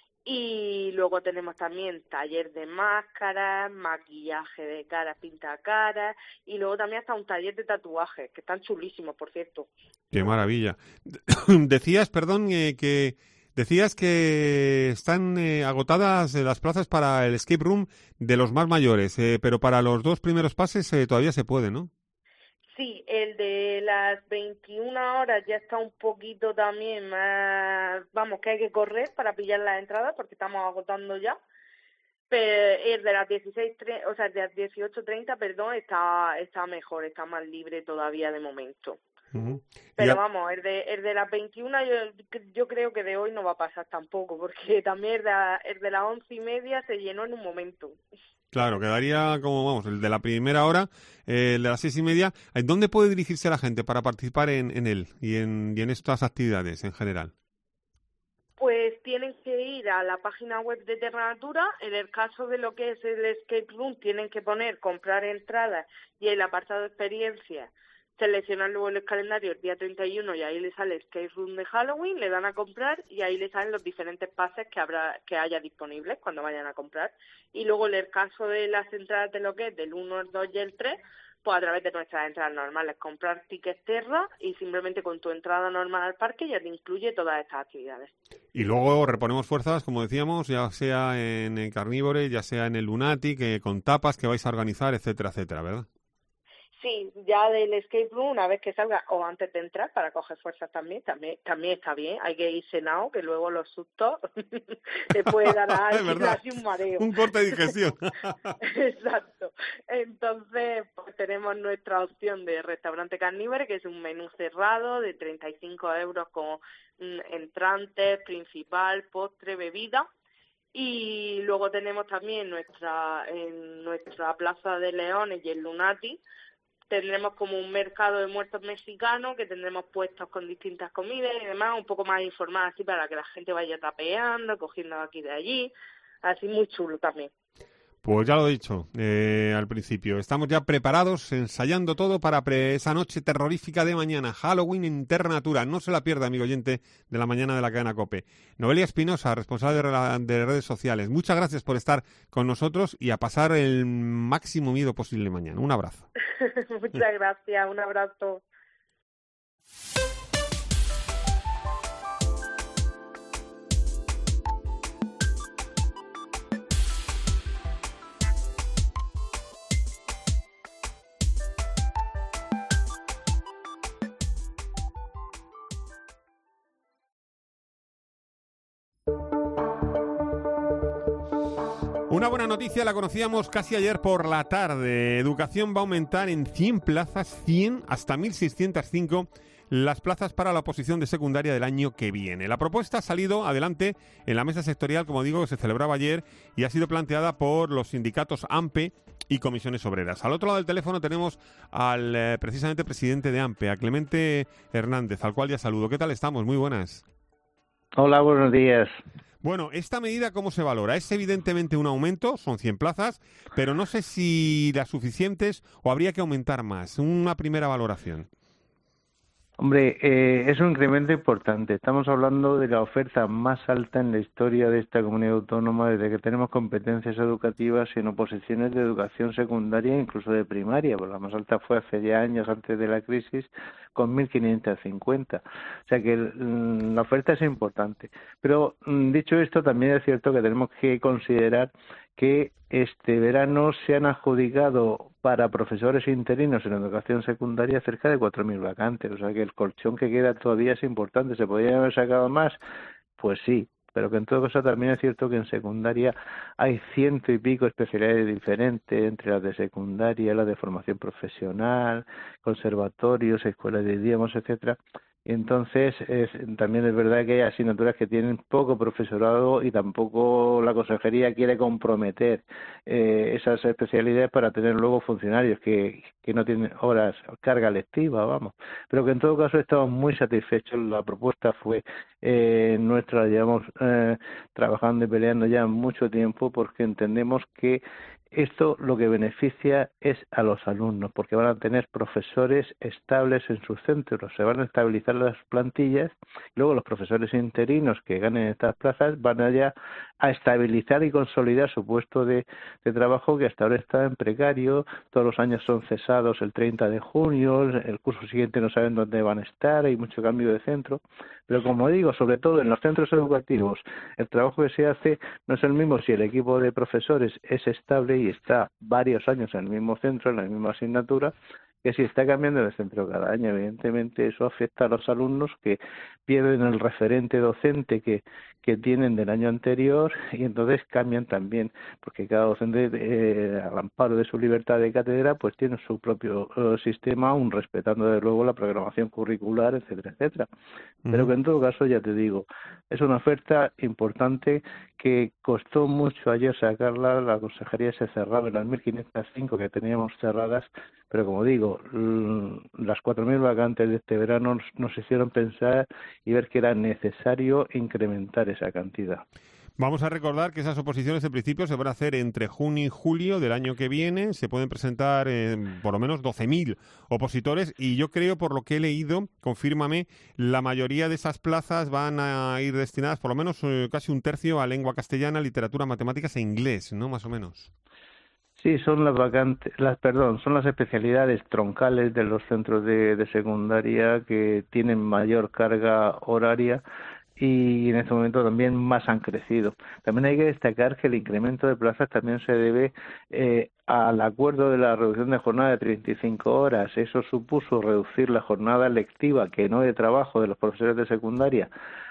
Speaker 18: Y luego tenemos también taller de máscaras, maquillaje de caras, pintacaras, y luego también hasta un taller de tatuajes, que están chulísimos, por cierto.
Speaker 4: ¡Qué maravilla! Decías, perdón, eh, que decías que están eh, agotadas las plazas para el escape room de los más mayores, eh, pero para los dos primeros pases eh, todavía se puede, ¿no?
Speaker 18: Sí, el de las veintiuna horas ya está un poquito también más, vamos, que hay que correr para pillar las entradas porque estamos agotando ya. Pero el de las dieciséis, o sea, el de las dieciocho treinta, perdón, está está mejor, está más libre todavía de momento.
Speaker 4: Uh-huh.
Speaker 18: Pero vamos, el de el de las veintiuna yo, yo creo que de hoy no va a pasar tampoco, porque también el de, el de las once y media se llenó en un momento.
Speaker 4: Claro, quedaría como, vamos, el de la primera hora, eh, el de las seis y media. ¿Dónde puede dirigirse la gente para participar en, en él y en, y en estas actividades en general?
Speaker 18: Pues tienen que ir a la página web de Terra Natura. En el caso de lo que es el escape room, tienen que poner comprar entradas y el apartado de experiencia, seleccionar luego el calendario el día treinta y uno y ahí les sale el escape room de Halloween, le dan a comprar y ahí les salen los diferentes pases que habrá que haya disponibles cuando vayan a comprar. Y luego en el caso de las entradas de lo que es del uno, el dos y el tres, pues a través de nuestras entradas normales, comprar tickets Terra y simplemente con tu entrada normal al parque ya te incluye todas estas actividades.
Speaker 4: Y luego reponemos fuerzas, como decíamos, ya sea en el Carnívore, ya sea en el Lunatic, eh, con tapas que vais a organizar, etcétera, etcétera, ¿verdad?
Speaker 18: Sí, ya del escape room, una vez que salga, o antes de entrar, para coger fuerzas también, también también está bien. Hay que ir cenado, que luego los sustos te puede dar a alguien así un mareo.
Speaker 4: Un corte de digestión.
Speaker 18: Exacto. Entonces, pues tenemos nuestra opción de restaurante Carnívore, que es un menú cerrado de treinta y cinco euros con mm, entrantes, principal, postre, bebida. Y luego tenemos también nuestra en nuestra Plaza de Leones y el Lunatic, tendremos como un mercado de muertos mexicano, que tendremos puestos con distintas comidas y demás, un poco más informadas así para que la gente vaya tapeando, cogiendo aquí de allí, así muy chulo también.
Speaker 4: Pues ya lo he dicho eh, al principio, estamos ya preparados, ensayando todo para pre esa noche terrorífica de mañana, Halloween en Terra Natura. No se la pierda, amigo oyente de la mañana de la cadena COPE. Noelia Espinosa, responsable de, de redes sociales, muchas gracias por estar con nosotros y a pasar el máximo miedo posible mañana. Un abrazo.
Speaker 18: Muchas gracias, un abrazo.
Speaker 4: Una buena noticia la conocíamos casi ayer por la tarde. Educación va a aumentar en cien plazas, cien hasta mil seiscientos cinco las plazas para la oposición de secundaria del año que viene. La propuesta ha salido adelante en la mesa sectorial, como digo, que se celebraba ayer y ha sido planteada por los sindicatos AMPE y Comisiones Obreras. Al otro lado del teléfono tenemos al eh, precisamente presidente de AMPE, a Clemente Hernández, al cual ya saludo. ¿Qué tal estamos? Muy buenas.
Speaker 19: Hola, buenos días.
Speaker 4: Bueno, esta medida, ¿cómo se valora? Es evidentemente un aumento, son cien plazas, pero no sé si las suficientes o habría que aumentar más. Una primera valoración.
Speaker 19: Hombre, eh, es un incremento importante. Estamos hablando de la oferta más alta en la historia de esta comunidad autónoma desde que tenemos competencias educativas en oposiciones de educación secundaria e incluso de primaria, porque la más alta fue hace ya años antes de la crisis con mil quinientos cincuenta. O sea que mm, la oferta es importante. Pero mm, dicho esto, también es cierto que tenemos que considerar que este verano se han adjudicado para profesores interinos en educación secundaria cerca de cuatro mil vacantes. O sea que el colchón que queda todavía es importante. ¿Se podrían haber sacado más? Pues sí, pero que en todo caso también es cierto que en secundaria hay ciento y pico especialidades diferentes, entre las de secundaria, las de formación profesional, conservatorios, escuelas de idiomas, etcétera. Entonces, es, también es verdad que hay asignaturas que tienen poco profesorado y tampoco la consejería quiere comprometer eh, esas especialidades para tener luego funcionarios que, que no tienen horas, carga lectiva, vamos. Pero que en todo caso estamos muy satisfechos. La propuesta fue eh, nuestra, la llevamos eh, trabajando y peleando ya mucho tiempo porque entendemos que esto lo que beneficia es a los alumnos, porque van a tener profesores estables en sus centros, se van a estabilizar las plantillas, y luego los profesores interinos que ganen estas plazas van allá a estabilizar y consolidar su puesto de, de trabajo que hasta ahora está en precario, todos los años son cesados el treinta de junio, el curso siguiente no saben dónde van a estar, hay mucho cambio de centro, pero como digo, sobre todo en los centros educativos, el trabajo que se hace no es el mismo si el equipo de profesores es estable y está varios años en el mismo centro, en la misma asignatura, que si está cambiando de centro cada año. Evidentemente eso afecta a los alumnos que pierden el referente docente que, que tienen del año anterior y entonces cambian también, porque cada docente eh, al amparo de su libertad de cátedra pues tiene su propio eh, sistema, aún respetando de luego la programación curricular, etcétera, etcétera. Uh-huh. Pero que en todo caso, ya te digo, es una oferta importante que costó mucho ayer sacarla, la consejería se cerraba en las mil quinientos cinco que teníamos cerradas, pero como digo, las cuatro mil vacantes de este verano nos, nos hicieron pensar y ver que era necesario incrementar esa cantidad.
Speaker 4: Vamos a recordar que esas oposiciones en principio se van a hacer entre junio y julio del año que viene. Se pueden presentar eh, por lo menos doce mil opositores y yo creo, por lo que he leído, confírmame, la mayoría de esas plazas van a ir destinadas por lo menos eh, casi un tercio a lengua castellana, literatura, matemáticas e inglés, ¿no? Más o menos.
Speaker 19: Sí, son las vacantes, las perdón, son las especialidades troncales de los centros de, de secundaria que tienen mayor carga horaria y en este momento también más han crecido. También hay que destacar que el incremento de plazas también se debe eh, al acuerdo de la reducción de jornada de treinta y cinco horas. Eso supuso reducir la jornada lectiva, que no de trabajo, de los profesores de secundaria,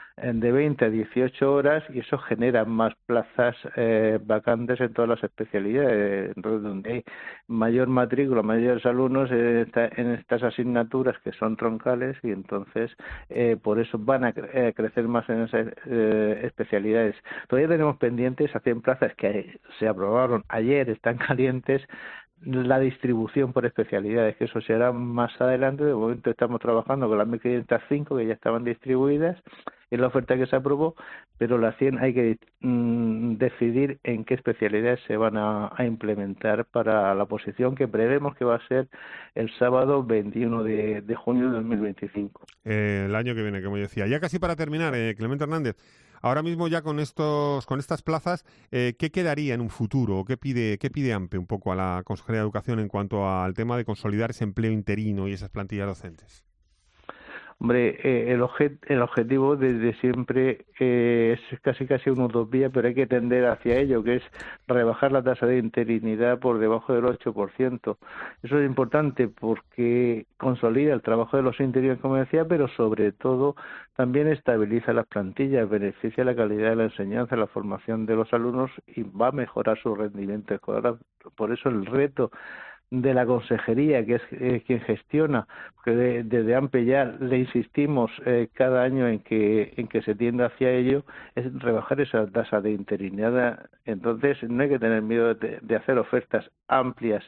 Speaker 19: de veinte a dieciocho horas y eso genera más plazas eh, vacantes en todas las especialidades, entonces donde hay mayor matrícula, mayores alumnos en, esta, en estas asignaturas que son troncales y entonces eh, por eso van a cre- eh, crecer más en esas eh, especialidades. Todavía tenemos pendientes a cien plazas que se aprobaron ayer, están calientes, la distribución por especialidades, que eso será más adelante. De momento estamos trabajando con las mil quinientas cinco que ya estaban distribuidas en la oferta que se aprobó, pero las cien hay que mm, decidir en qué especialidades se van a, a implementar para la oposición que prevemos que va a ser el sábado veintiuno de, de junio de dos mil veinticinco.
Speaker 4: Eh, el año que viene, como yo decía. Ya casi para terminar, eh, Clemente Hernández, ahora mismo ya con estos, con estas plazas, eh, ¿qué quedaría en un futuro? ¿Qué pide, qué pide AMPE un poco a la Consejería de Educación en cuanto al tema de consolidar ese empleo interino y esas plantillas docentes?
Speaker 19: Hombre, eh, el, objet, el objetivo desde siempre eh, es casi casi una utopía, pero hay que tender hacia ello, que es rebajar la tasa de interinidad por debajo del ocho por ciento. Eso es importante porque consolida el trabajo de los interinos, como decía, pero sobre todo también estabiliza las plantillas, beneficia la calidad de la enseñanza, la formación de los alumnos y va a mejorar su rendimiento escolar. Por eso el reto de la consejería, que es eh, quien gestiona, porque de, desde AMPE ya le insistimos eh, cada año en que en que se tienda hacia ello, es rebajar esa tasa de interinidad. Entonces no hay que tener miedo de, de hacer ofertas amplias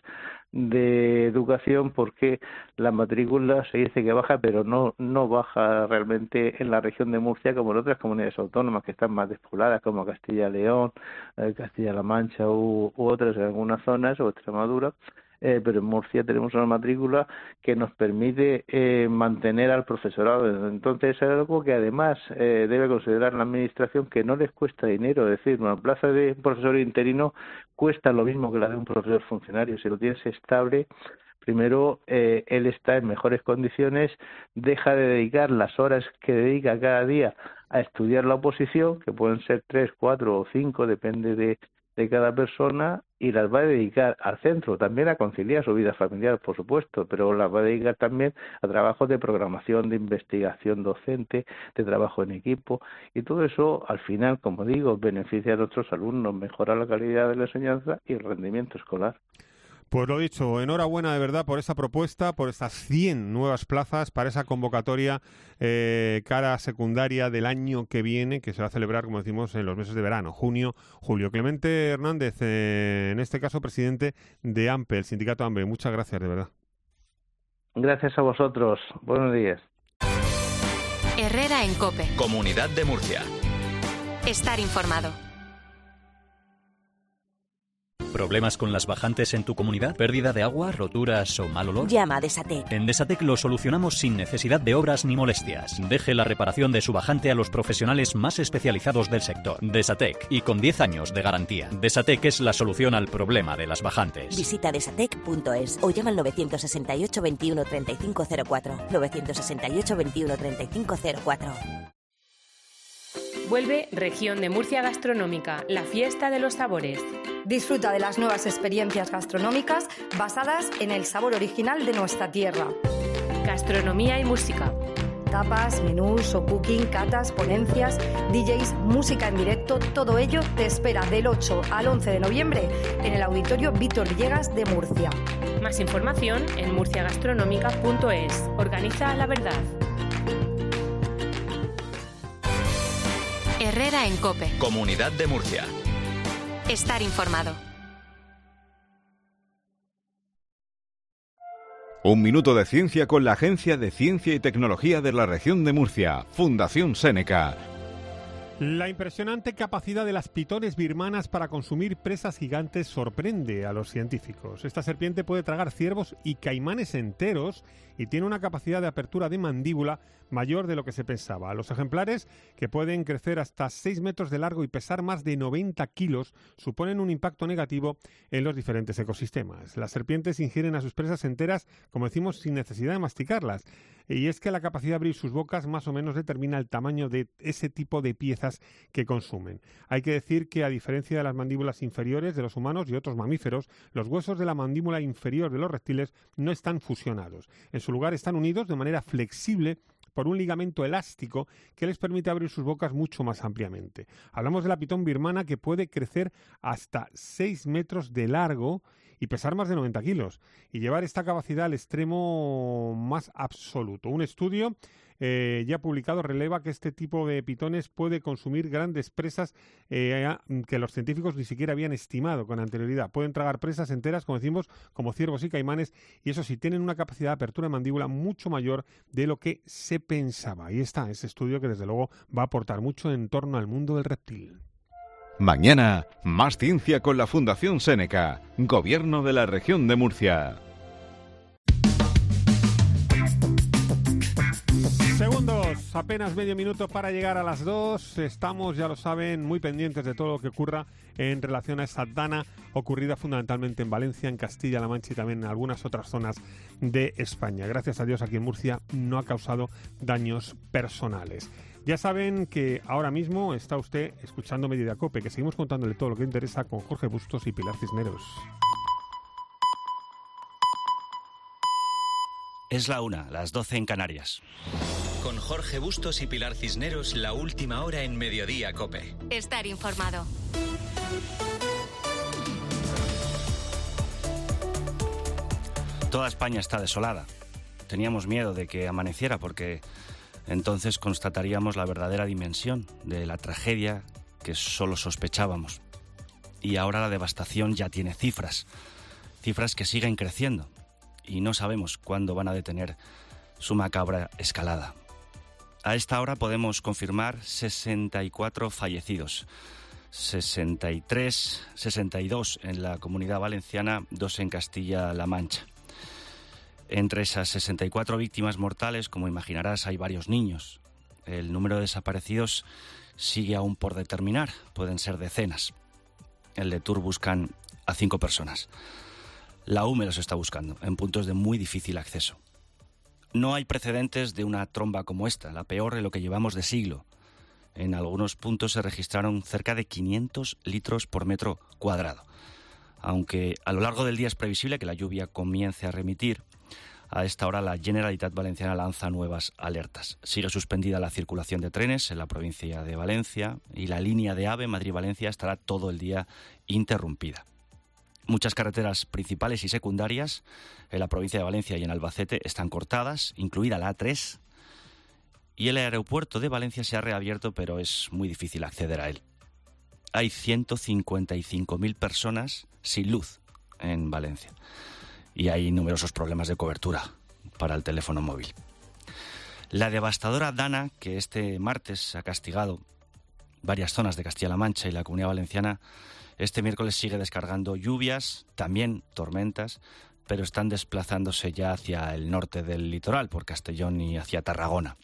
Speaker 19: de educación, porque la matrícula se dice que baja, pero no no baja realmente en la región de Murcia como en otras comunidades autónomas que están más despobladas, como Castilla y León, eh, Castilla-La Mancha u, u otras en algunas zonas, o Extremadura. Eh, pero en Murcia tenemos una matrícula que nos permite eh, mantener al profesorado. Entonces es algo que además eh, debe considerar la Administración, que no les cuesta dinero. Es decir, una plaza de profesor interino cuesta lo mismo que la de un profesor funcionario. Si lo tienes estable, primero eh, él está en mejores condiciones, deja de dedicar las horas que dedica cada día a estudiar la oposición, que pueden ser tres, cuatro o cinco, depende de de cada persona, y las va a dedicar al centro, también a conciliar su vida familiar, por supuesto, pero las va a dedicar también a trabajos de programación, de investigación docente, de trabajo en equipo, y todo eso, al final, como digo, beneficia a nuestros alumnos, mejora la calidad de la enseñanza y el rendimiento escolar.
Speaker 4: Pues lo dicho, enhorabuena de verdad por esa propuesta, por estas cien nuevas plazas para esa convocatoria eh, cara secundaria del año que viene, que se va a celebrar, como decimos, en los meses de verano, junio, julio. Clemente Hernández, eh, en este caso presidente de AMPE, el sindicato AMPE, muchas gracias, de verdad.
Speaker 19: Gracias a vosotros, buenos días.
Speaker 3: Herrera en COPE.
Speaker 2: Comunidad de Murcia.
Speaker 3: Estar informado.
Speaker 8: ¿Problemas con las bajantes en tu comunidad? ¿Pérdida de agua, roturas o mal olor?
Speaker 12: Llama a Desatec.
Speaker 8: En Desatec lo solucionamos sin necesidad de obras ni molestias. Deje la reparación de su bajante a los profesionales más especializados del sector. Desatec, y con diez años de garantía. Desatec es la solución al problema de las bajantes.
Speaker 12: Visita desatec punto es o llama al novecientos sesenta y ocho, veintiuno, treinta y cinco cero cuatro. novecientos sesenta y ocho, veintiuno, treinta y cinco cero cuatro.
Speaker 20: Vuelve Región de Murcia Gastronómica, la fiesta de los sabores.
Speaker 21: Disfruta de las nuevas experiencias gastronómicas basadas en el sabor original de nuestra tierra.
Speaker 20: Gastronomía y música.
Speaker 21: Tapas, menús o cooking, catas, ponencias, D Js, música en directo, todo ello te espera del ocho al once de noviembre en el Auditorio Víctor Villegas de Murcia.
Speaker 20: Más información en murcia gastronómica punto es. Organiza La Verdad.
Speaker 3: Herrera en COPE.
Speaker 2: Comunidad de Murcia.
Speaker 3: Estar informado.
Speaker 22: Un minuto de ciencia con la Agencia de Ciencia y Tecnología de la Región de Murcia, Fundación Seneca.
Speaker 4: La impresionante capacidad de las pitones birmanas para consumir presas gigantes sorprende a los científicos. Esta serpiente puede tragar ciervos y caimanes enteros y tiene una capacidad de apertura de mandíbula mayor de lo que se pensaba. Los ejemplares, que pueden crecer hasta seis metros de largo y pesar más de noventa kilos, suponen un impacto negativo en los diferentes ecosistemas. Las serpientes ingieren a sus presas enteras, como decimos, sin necesidad de masticarlas. Y es que la capacidad de abrir sus bocas más o menos determina el tamaño de ese tipo de piezas que consumen. Hay que decir que, a diferencia de las mandíbulas inferiores de los humanos y otros mamíferos, los huesos de la mandíbula inferior de los reptiles no están fusionados. En su lugar están unidos de manera flexible por un ligamento elástico que les permite abrir sus bocas mucho más ampliamente. Hablamos de la pitón birmana, que puede crecer hasta seis metros de largo y pesar más de noventa kilos, y llevar esta capacidad al extremo más absoluto. Un estudio eh, ya publicado releva que este tipo de pitones puede consumir grandes presas eh, que los científicos ni siquiera habían estimado con anterioridad. Pueden tragar presas enteras, como decimos, como ciervos y caimanes, y eso sí, tienen una capacidad de apertura de mandíbula mucho mayor de lo que se pensaba. Ahí está ese estudio que desde luego va a aportar mucho en torno al mundo del reptil.
Speaker 22: Mañana, más ciencia con la Fundación Séneca, Gobierno de la Región de Murcia.
Speaker 4: Segundos, apenas medio minuto para llegar a las dos. Estamos, ya lo saben, muy pendientes de todo lo que ocurra en relación a esa dana ocurrida fundamentalmente en Valencia, en Castilla-La Mancha y también en algunas otras zonas de España. Gracias a Dios, aquí en Murcia no ha causado daños personales. Ya saben que ahora mismo está usted escuchando Mediodía Cope, que seguimos contándole todo lo que interesa con Jorge Bustos y Pilar Cisneros.
Speaker 1: Es la una, las doce en Canarias.
Speaker 2: Con Jorge Bustos y Pilar Cisneros, la última hora en Mediodía Cope.
Speaker 3: Estar informado.
Speaker 1: Toda España está desolada. Teníamos miedo de que amaneciera porque entonces constataríamos la verdadera dimensión de la tragedia que solo sospechábamos. Y ahora la devastación ya tiene cifras, cifras que siguen creciendo y no sabemos cuándo van a detener su macabra escalada. A esta hora podemos confirmar sesenta y cuatro fallecidos, sesenta y tres, sesenta y dos en la Comunidad Valenciana, dos en Castilla-La Mancha. Entre esas sesenta y cuatro víctimas mortales, como imaginarás, hay varios niños. El número de desaparecidos sigue aún por determinar, pueden ser decenas. En Letur buscan a cinco personas. La U M E los está buscando, en puntos de muy difícil acceso. No hay precedentes de una tromba como esta, la peor de lo que llevamos de siglo. En algunos puntos se registraron cerca de quinientos litros por metro cuadrado. Aunque a lo largo del día es previsible que la lluvia comience a remitir, a esta hora la Generalitat Valenciana lanza nuevas alertas. Sigue suspendida la circulación de trenes en la provincia de Valencia y la línea de AVE Madrid-Valencia estará todo el día interrumpida. Muchas carreteras principales y secundarias en la provincia de Valencia y en Albacete están cortadas, incluida la A tres, y el aeropuerto de Valencia se ha reabierto, pero es muy difícil acceder a él. Hay ciento cincuenta y cinco mil personas sin luz en Valencia y hay numerosos problemas de cobertura para el teléfono móvil. La devastadora dana que este martes ha castigado varias zonas de Castilla-La Mancha y la Comunidad Valenciana, este miércoles sigue descargando lluvias, también tormentas, pero están desplazándose ya hacia el norte del litoral, por Castellón y hacia Tarragona.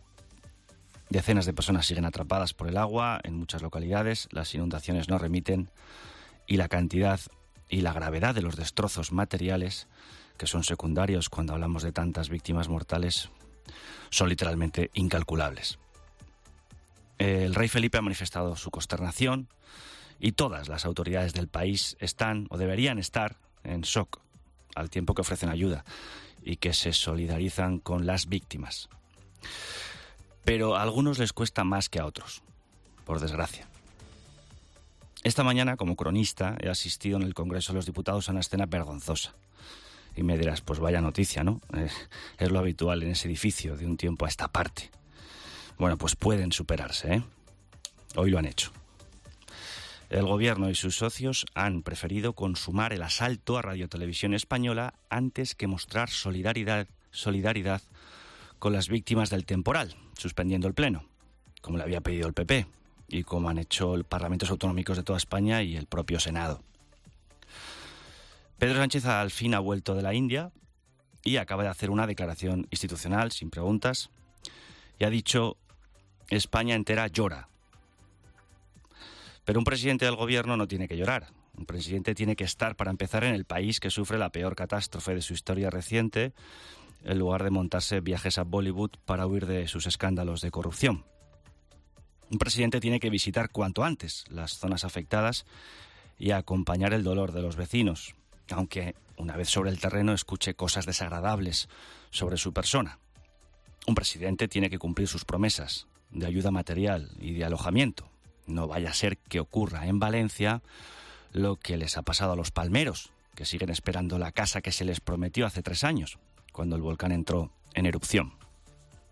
Speaker 1: Decenas de personas siguen atrapadas por el agua en muchas localidades, las inundaciones no remiten y la cantidad y la gravedad de los destrozos materiales, que son secundarios cuando hablamos de tantas víctimas mortales, son literalmente incalculables. El rey Felipe ha manifestado su consternación y todas las autoridades del país están o deberían estar en shock, al tiempo que ofrecen ayuda y que se solidarizan con las víctimas. Pero a algunos les cuesta más que a otros, por desgracia. Esta mañana, como cronista, he asistido en el Congreso de los Diputados a una escena vergonzosa. Y me dirás, pues vaya noticia, ¿no? Eh, es lo habitual en ese edificio de un tiempo a esta parte. Bueno, pues pueden superarse, ¿eh? Hoy lo han hecho. El Gobierno y sus socios han preferido consumar el asalto a Radio Televisión Española antes que mostrar solidaridad, solidaridad con las víctimas del temporal, suspendiendo el Pleno, como le había pedido el P P y como han hecho los parlamentos autonómicos de toda España y el propio Senado. Pedro Sánchez al fin ha vuelto de la India y acaba de hacer una declaración institucional sin preguntas y ha dicho: España entera llora. Pero un presidente del Gobierno no tiene que llorar. Un presidente tiene que estar, para empezar, en el país que sufre la peor catástrofe de su historia reciente, en lugar de montarse viajes a Bollywood para huir de sus escándalos de corrupción. Un presidente tiene que visitar cuanto antes las zonas afectadas y acompañar el dolor de los vecinos, aunque una vez sobre el terreno escuche cosas desagradables sobre su persona. Un presidente tiene que cumplir sus promesas de ayuda material y de alojamiento. No vaya a ser que ocurra en Valencia lo que les ha pasado a los palmeros, que siguen esperando la casa que se les prometió hace tres años, cuando el volcán entró en erupción.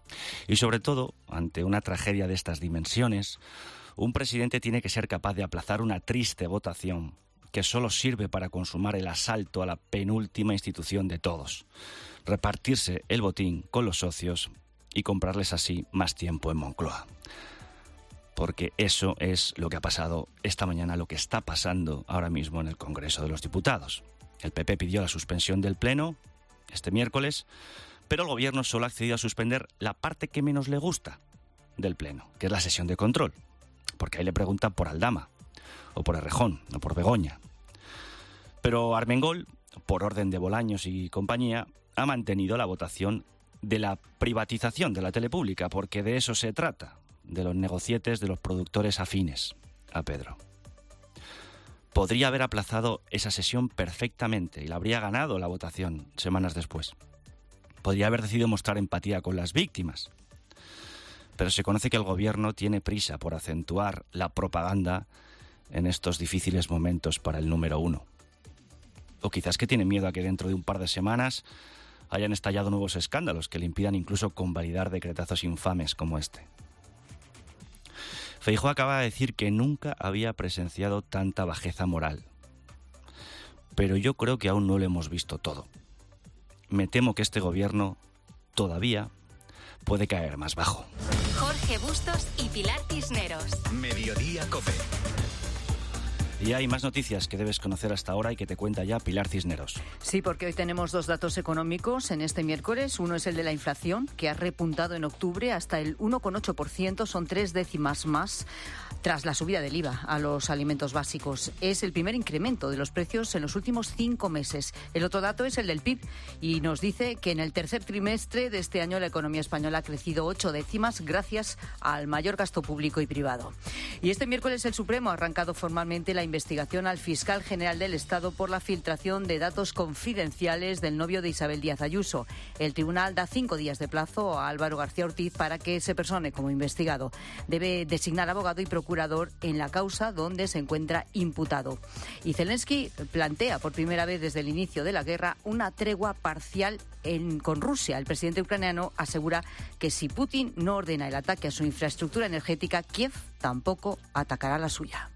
Speaker 1: Y sobre todo, ante una tragedia de estas dimensiones, un presidente tiene que ser capaz de aplazar una triste votación que solo sirve para consumar el asalto a la penúltima institución de todos, repartirse el botín con los socios y comprarles así más tiempo en Moncloa. Porque eso es lo que ha pasado esta mañana, lo que está pasando ahora mismo en el Congreso de los Diputados. El P P pidió la suspensión del Pleno este miércoles, pero el Gobierno solo ha accedido a suspender la parte que menos le gusta del Pleno, que es la sesión de control, porque ahí le preguntan por Aldama, o por Errejón, o por Begoña. Pero Armengol, por orden de Bolaños y compañía, ha mantenido la votación de la privatización de la tele pública, porque de eso se trata, de los negocietes de los productores afines a Pedro. Podría haber aplazado esa sesión perfectamente y la habría ganado la votación semanas después. Podría haber decidido mostrar empatía con las víctimas. Pero se conoce que el Gobierno tiene prisa por acentuar la propaganda en estos difíciles momentos para el número uno. O quizás que tiene miedo a que dentro de un par de semanas hayan estallado nuevos escándalos que le impidan incluso convalidar decretazos infames como este. Feijóo acaba de decir que nunca había presenciado tanta bajeza moral. Pero yo creo que aún no lo hemos visto todo. Me temo que este Gobierno todavía puede caer más bajo.
Speaker 3: Jorge Bustos y Pilar Cisneros.
Speaker 2: Mediodía COPE.
Speaker 1: Y hay más noticias que debes conocer hasta ahora y que te cuenta ya Pilar Cisneros.
Speaker 5: Sí, porque hoy tenemos dos datos económicos en este miércoles. Uno es el de la inflación, que ha repuntado en octubre hasta el uno coma ocho por ciento, son tres décimas más, tras la subida del I V A a los alimentos básicos. Es el primer incremento de los precios en los últimos cinco meses. El otro dato es el del P I B y nos dice que en el tercer trimestre de este año la economía española ha crecido ocho décimas gracias al mayor gasto público y privado. Y este miércoles el Supremo ha arrancado formalmente la investigación al fiscal general del Estado por la filtración de datos confidenciales del novio de Isabel Díaz Ayuso. El tribunal da cinco días de plazo a Álvaro García Ortiz para que se persone como investigado. Debe designar abogado y procurador en la causa donde se encuentra imputado. Y Zelensky plantea por primera vez desde el inicio de la guerra una tregua parcial en, con Rusia. El presidente ucraniano asegura que si Putin no ordena el ataque a su infraestructura energética, Kiev tampoco atacará la suya.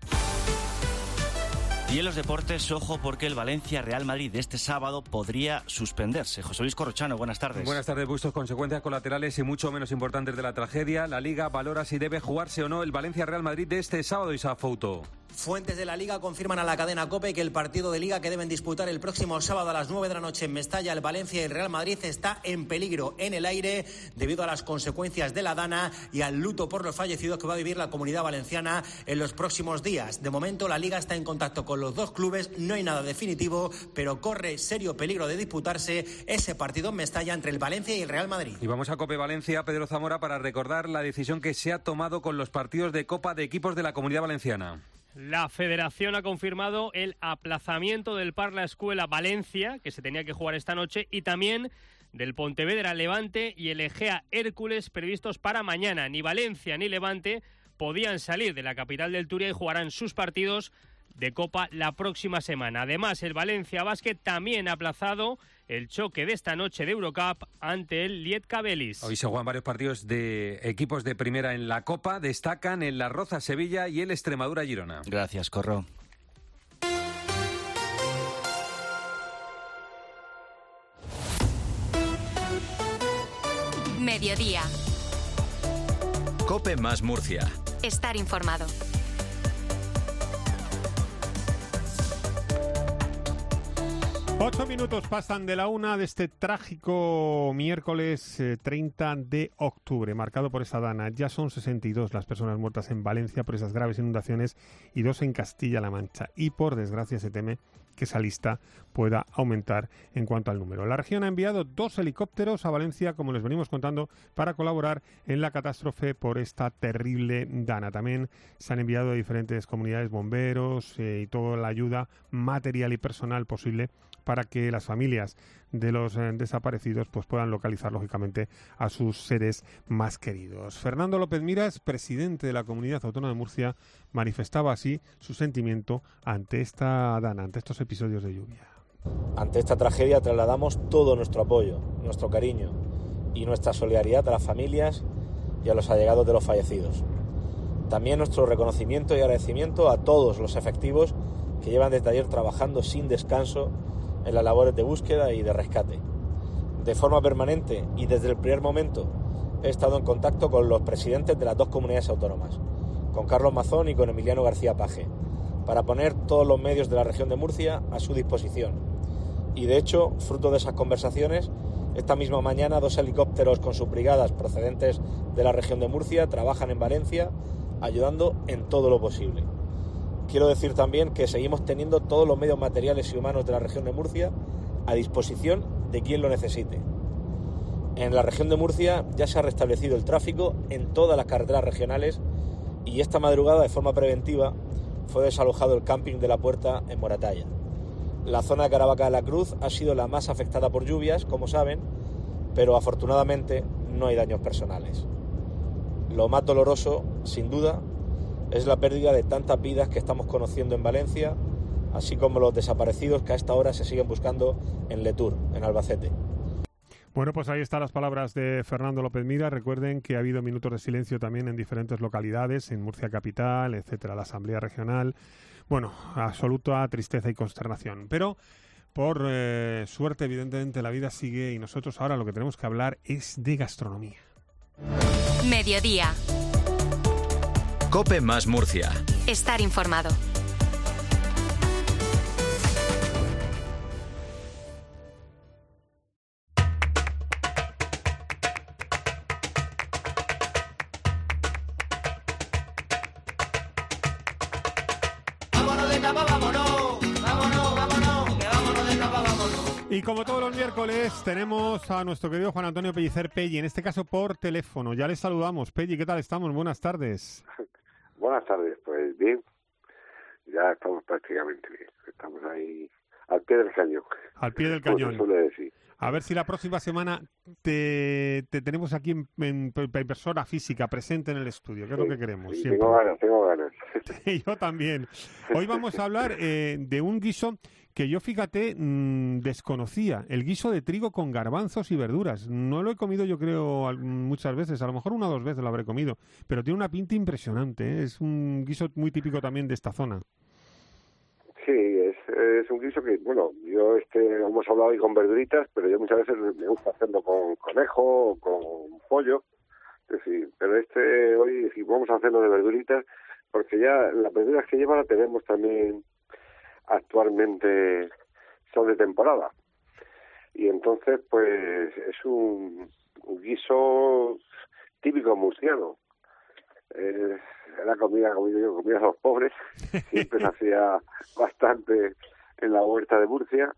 Speaker 1: Y en los deportes, ojo, porque el Valencia-Real Madrid de este sábado podría suspenderse. José Luis Corrochano, buenas tardes.
Speaker 6: Buenas tardes, Bustos. Consecuencias colaterales y mucho menos importantes de la tragedia. La Liga valora si debe jugarse o no el Valencia-Real Madrid de este sábado, Isa Fouto.
Speaker 23: Fuentes de la Liga confirman a la cadena COPE que el partido de Liga que deben disputar el próximo sábado a las nueve de la noche en Mestalla, el Valencia y el Real Madrid, está en peligro en el aire debido a las consecuencias de la Dana y al luto por los fallecidos que va a vivir la comunidad valenciana en los próximos días. De momento la Liga está en contacto con los dos clubes, no hay nada definitivo, pero corre serio peligro de disputarse ese partido en Mestalla entre el Valencia y el Real Madrid.
Speaker 6: Y vamos a COPE Valencia, Pedro Zamora, para recordar la decisión que se ha tomado con los partidos de Copa de equipos de la Comunidad Valenciana.
Speaker 24: La Federación ha confirmado el aplazamiento del Parla Escuela Valencia, que se tenía que jugar esta noche, y también del Pontevedra Levante y el Egea Hércules previstos para mañana. Ni Valencia ni Levante podían salir de la capital del Turia y jugarán sus partidos de Copa la próxima semana. Además, el Valencia Basket también ha aplazado el choque de esta noche de Eurocup ante el Lietkabelis.
Speaker 6: Hoy se juegan varios partidos de equipos de primera en la Copa. Destacan el La Roza Sevilla y el Extremadura Girona.
Speaker 1: Gracias, Corro.
Speaker 3: Mediodía.
Speaker 2: COPE más Murcia.
Speaker 3: Estar informado.
Speaker 4: Ocho minutos pasan de la una de este trágico miércoles eh, treinta de octubre, marcado por esa dana. Ya son sesenta y dos las personas muertas en Valencia por esas graves inundaciones y dos en Castilla-La Mancha. Y por desgracia se teme que esa lista pueda aumentar en cuanto al número. La región ha enviado dos helicópteros a Valencia, como les venimos contando, para colaborar en la catástrofe por esta terrible dana. También se han enviado a diferentes comunidades bomberos eh, y toda la ayuda material y personal posible para que las familias de los eh, desaparecidos pues puedan localizar lógicamente a sus seres más queridos. Fernando López Miras, presidente de la Comunidad Autónoma de Murcia, manifestaba así su sentimiento ante esta dana, ante estos episodios de lluvia.
Speaker 25: Ante esta tragedia trasladamos todo nuestro apoyo, nuestro cariño
Speaker 7: y nuestra solidaridad a las familias y a los allegados de los fallecidos. También nuestro reconocimiento y agradecimiento a todos los efectivos que llevan desde ayer trabajando sin descanso en las labores de búsqueda y de rescate. De forma permanente y desde el primer momento he estado en contacto con los presidentes de las dos comunidades autónomas, con Carlos Mazón y con Emiliano García Paje, para poner todos los medios de la región de Murcia a su disposición. Y de hecho, fruto de esas conversaciones, esta misma mañana dos helicópteros con sus brigadas procedentes de la región de Murcia trabajan en Valencia, ayudando en todo lo posible. Quiero decir también que seguimos teniendo todos los medios materiales y humanos de la región de Murcia a disposición de quien lo necesite. En la región de Murcia ya se ha restablecido el tráfico en todas las carreteras regionales y esta madrugada, de forma preventiva, fue desalojado el camping de La Puerta en Moratalla. La zona de Caravaca de la Cruz ha sido la más afectada por lluvias, como saben, pero afortunadamente no hay daños personales. Lo más doloroso, sin duda, es la pérdida de tantas vidas que estamos conociendo en Valencia, así como los desaparecidos que a esta hora se siguen buscando en Letur, en Albacete.
Speaker 4: Bueno, pues ahí están las palabras de Fernando López Mira. Recuerden que ha habido minutos de silencio también en diferentes localidades, en Murcia Capital, etcétera, la Asamblea Regional. Bueno, absoluta tristeza y consternación. Pero, por eh, suerte, evidentemente, la vida sigue y nosotros ahora lo que tenemos que hablar es de gastronomía.
Speaker 3: Mediodía.
Speaker 2: COPE más Murcia.
Speaker 3: Estar informado.
Speaker 4: Y como todos los miércoles tenemos a nuestro querido Juan Antonio Pellicer Pelli, en este caso por teléfono. Ya les saludamos. Pelli, ¿qué tal estamos? Buenas tardes.
Speaker 9: Buenas tardes, pues bien, ya estamos prácticamente bien. Estamos ahí al pie del cañón.
Speaker 4: Al pie del cañón.
Speaker 9: Como se suele decir.
Speaker 4: A ver si la próxima semana te, te tenemos aquí en, en, en persona física, presente en el estudio, que sí, es lo que queremos.
Speaker 9: Sí, tengo ganas, tengo ganas.
Speaker 4: Yo también. Hoy vamos a hablar eh, de un guiso que yo, fíjate, mmm, desconocía. El guiso de trigo con garbanzos y verduras. No lo he comido, yo creo, muchas veces. A lo mejor una o dos veces lo habré comido. Pero tiene una pinta impresionante, ¿eh? Es un guiso muy típico también de esta zona.
Speaker 9: Sí, es, es un guiso que, bueno, yo este hemos hablado hoy con verduritas, pero yo muchas veces me gusta hacerlo con conejo o con pollo. Es decir, pero este hoy sí, vamos a hacerlo de verduritas, porque ya las verduras que lleva las tenemos también actualmente, son de temporada. Y entonces, pues, es un, un guiso típico murciano. Eh, era comida, como yo, comida de los pobres. Siempre se hacía bastante en la huerta de Murcia.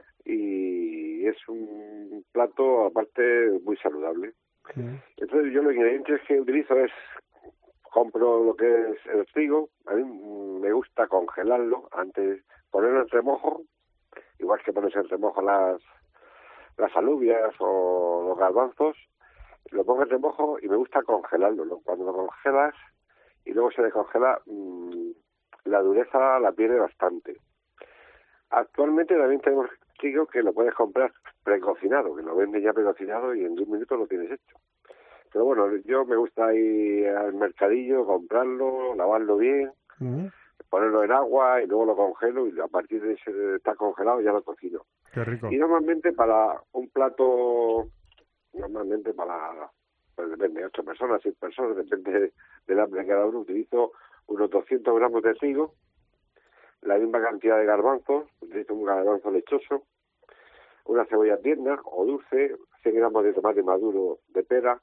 Speaker 9: Y es un plato, aparte, muy saludable. Sí. Entonces, yo los ingredientes que utilizo es... compro lo que es el trigo. A mí me gusta congelarlo antes, ponerlo en remojo, igual que pones en remojo las las alubias o los garbanzos, lo pongo en remojo y me gusta congelarlo. Cuando lo congelas y luego se descongela, mmm, la dureza la pierde bastante. Actualmente también tenemos trigo que lo puedes comprar precocinado, que lo venden ya precocinado y en diez minutos lo tienes hecho. Pero bueno, yo me gusta ir al mercadillo, comprarlo, lavarlo bien, uh-huh. ponerlo en agua y luego lo congelo y a partir de ese está congelado ya lo cocino.
Speaker 4: Qué rico.
Speaker 9: Y normalmente para un plato, normalmente para, pues depende, ocho personas, seis personas, depende del hambre de cada uno, utilizo unos doscientos gramos de trigo, la misma cantidad de garbanzos, utilizo un garbanzo lechoso, una cebolla tierna o dulce, cien gramos de tomate maduro de pera.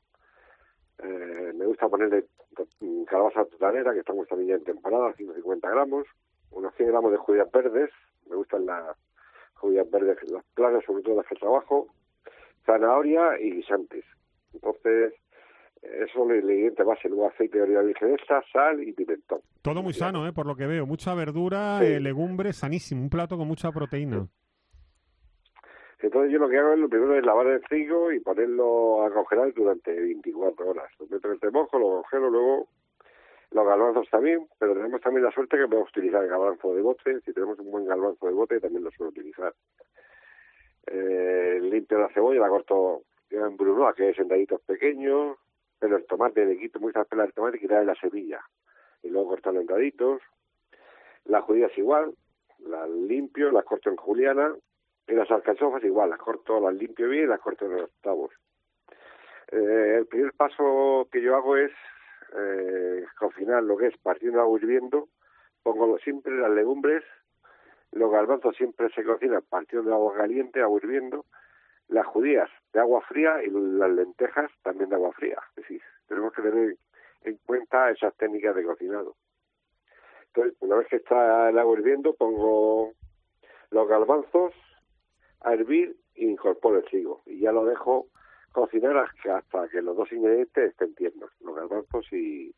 Speaker 9: Eh, me gusta ponerle calabaza totanera, que estamos también ya en temporada, ciento cincuenta gramos, unos cien gramos de judías verdes, me gustan las judías verdes, las planas, sobre todo las que trabajo, zanahoria y guisantes. Entonces, eso es el ingrediente base, luego aceite de oliva virgen extra, sal y pimentón.
Speaker 4: Todo muy sano, ¿eh? Por lo que veo, mucha verdura, sí. eh, legumbres, sanísimo, un plato con mucha proteína. Sí.
Speaker 9: Entonces yo lo que hago es lo primero es lavar el trigo y ponerlo a congelar durante veinticuatro horas. Lo meto en el remojo, lo congelo, luego los garbanzos también, pero tenemos también la suerte que podemos utilizar el garbanzo de bote. Si tenemos un buen garbanzo de bote también lo suelo utilizar. Eh, limpio la cebolla, la corto en brunoise, que es en daditos pequeños, pero el tomate, le quito muchas pelas de tomate y quitarle la semilla. Y luego cortarlo en daditos. Las judías igual, las limpio, las corto en juliana. Y las alcachofas igual, las corto, las limpio bien y las corto en octavos. Eh, el primer paso que yo hago es eh, cocinar lo que es partiendo agua hirviendo. Pongo siempre las legumbres, los garbanzos siempre se cocinan partiendo de agua caliente, agua hirviendo. Las judías de agua fría y las lentejas también de agua fría. Es decir, tenemos que tener en cuenta esas técnicas de cocinado. Entonces, una vez que está el agua hirviendo, pongo los garbanzos a hervir e incorporo el trigo. Y ya lo dejo cocinar hasta que los dos ingredientes estén tiernos, los garbanzos y,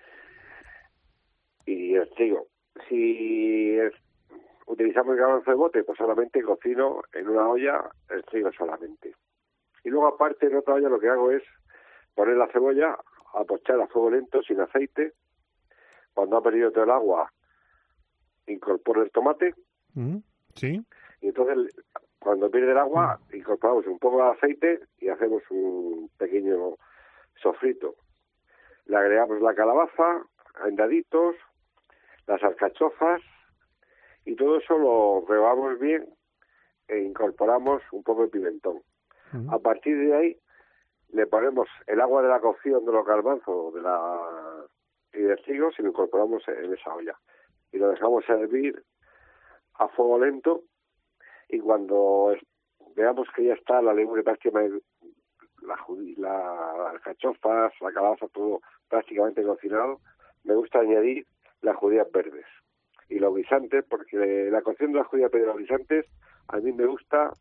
Speaker 9: y el trigo. Si es, utilizamos el garbanzo de bote, pues solamente cocino en una olla el trigo solamente. Y luego aparte en otra olla lo que hago es poner la cebolla a pochar a fuego lento sin aceite. Cuando ha perdido todo el agua, incorporo el tomate.
Speaker 4: Mm, sí.
Speaker 9: Y entonces, cuando pierde el agua, incorporamos un poco de aceite y hacemos un pequeño sofrito. Le agregamos la calabaza en daditos, las alcachofas, y todo eso lo rebamos bien e incorporamos un poco de pimentón. Uh-huh. A partir de ahí, le ponemos el agua de la cocción de los garbanzos de la... y del trigo, si lo incorporamos en esa olla. Y lo dejamos hervir a fuego lento, y cuando veamos que ya está la legumbre prácticamente, la, la, las alcachofas, la calabaza, todo prácticamente cocinado, me gusta añadir las judías verdes y los guisantes, porque la cocción de las judías verdes y los guisantes a mí me gusta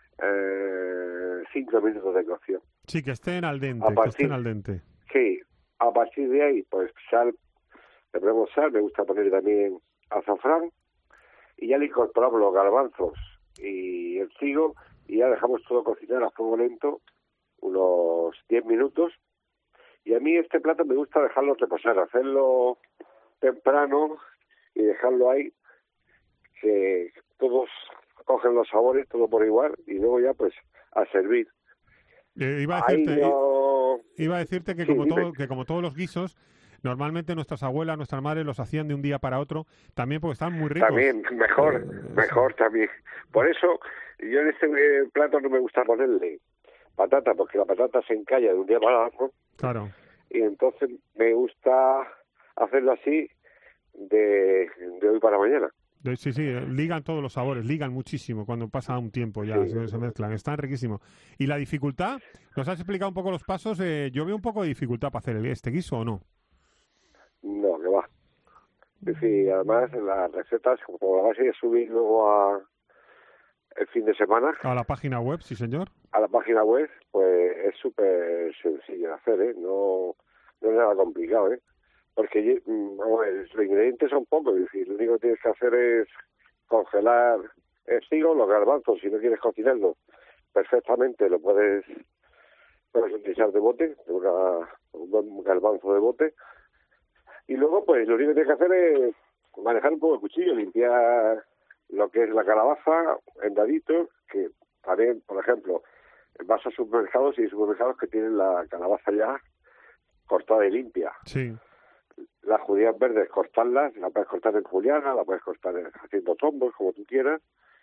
Speaker 9: eh, cinco minutos de cocción.
Speaker 4: Sí, que estén al dente,
Speaker 9: partir,
Speaker 4: que estén al dente.
Speaker 9: Sí, a partir de ahí, pues sal, le ponemos sal, me gusta poner también azafrán, y ya le incorporamos los garbanzos y el trigo, y ya dejamos todo cocinar a fuego lento unos diez minutos. Y a mí este plato me gusta dejarlo reposar, hacerlo temprano y dejarlo ahí, que todos cogen los sabores, todo por igual, y luego ya pues a servir.
Speaker 4: Eh, iba, a decirte,
Speaker 9: no...
Speaker 4: iba a decirte que,
Speaker 9: sí,
Speaker 4: como
Speaker 9: dime.
Speaker 4: todo, que como todos los guisos, normalmente nuestras abuelas, nuestras madres los hacían de un día para otro, también porque estaban muy ricos.
Speaker 9: También, mejor, eh, mejor sí. También. Por eso yo en este eh, plato no me gusta ponerle patata, porque la patata se encalla de un día para otro.
Speaker 4: Claro.
Speaker 9: Y entonces me gusta hacerlo así de, de hoy para mañana.
Speaker 4: Sí, sí, ligan todos los sabores, ligan muchísimo cuando pasa un tiempo ya, sí. se, se mezclan, están riquísimos. ¿Y la dificultad? ¿Nos has explicado un poco los pasos? Eh, yo veo un poco de dificultad para hacer este guiso, ¿o no?
Speaker 9: No, que va. Sí, además las recetas, como la vas a ir a subir luego a el fin de semana.
Speaker 4: A la página web, sí señor.
Speaker 9: A la página web, pues es súper sencillo de hacer, ¿eh? No, no es nada complicado, ¿eh? Porque bueno, los ingredientes son pocos, es decir, lo único que tienes que hacer es congelar el trigo, los garbanzos, si no quieres cocinarlo perfectamente lo puedes, puedes utilizar de bote, una, un garbanzo de bote, y luego pues lo único que tienes que hacer es manejar un poco el cuchillo, limpiar lo que es la calabaza en daditos, que también, por ejemplo, vas a supermercados y hay supermercados que tienen la calabaza ya cortada y limpia.
Speaker 4: Sí.
Speaker 9: Las judías verdes, cortarlas, la puedes cortar en juliana, la puedes cortar haciendo trombos, como tú quieras,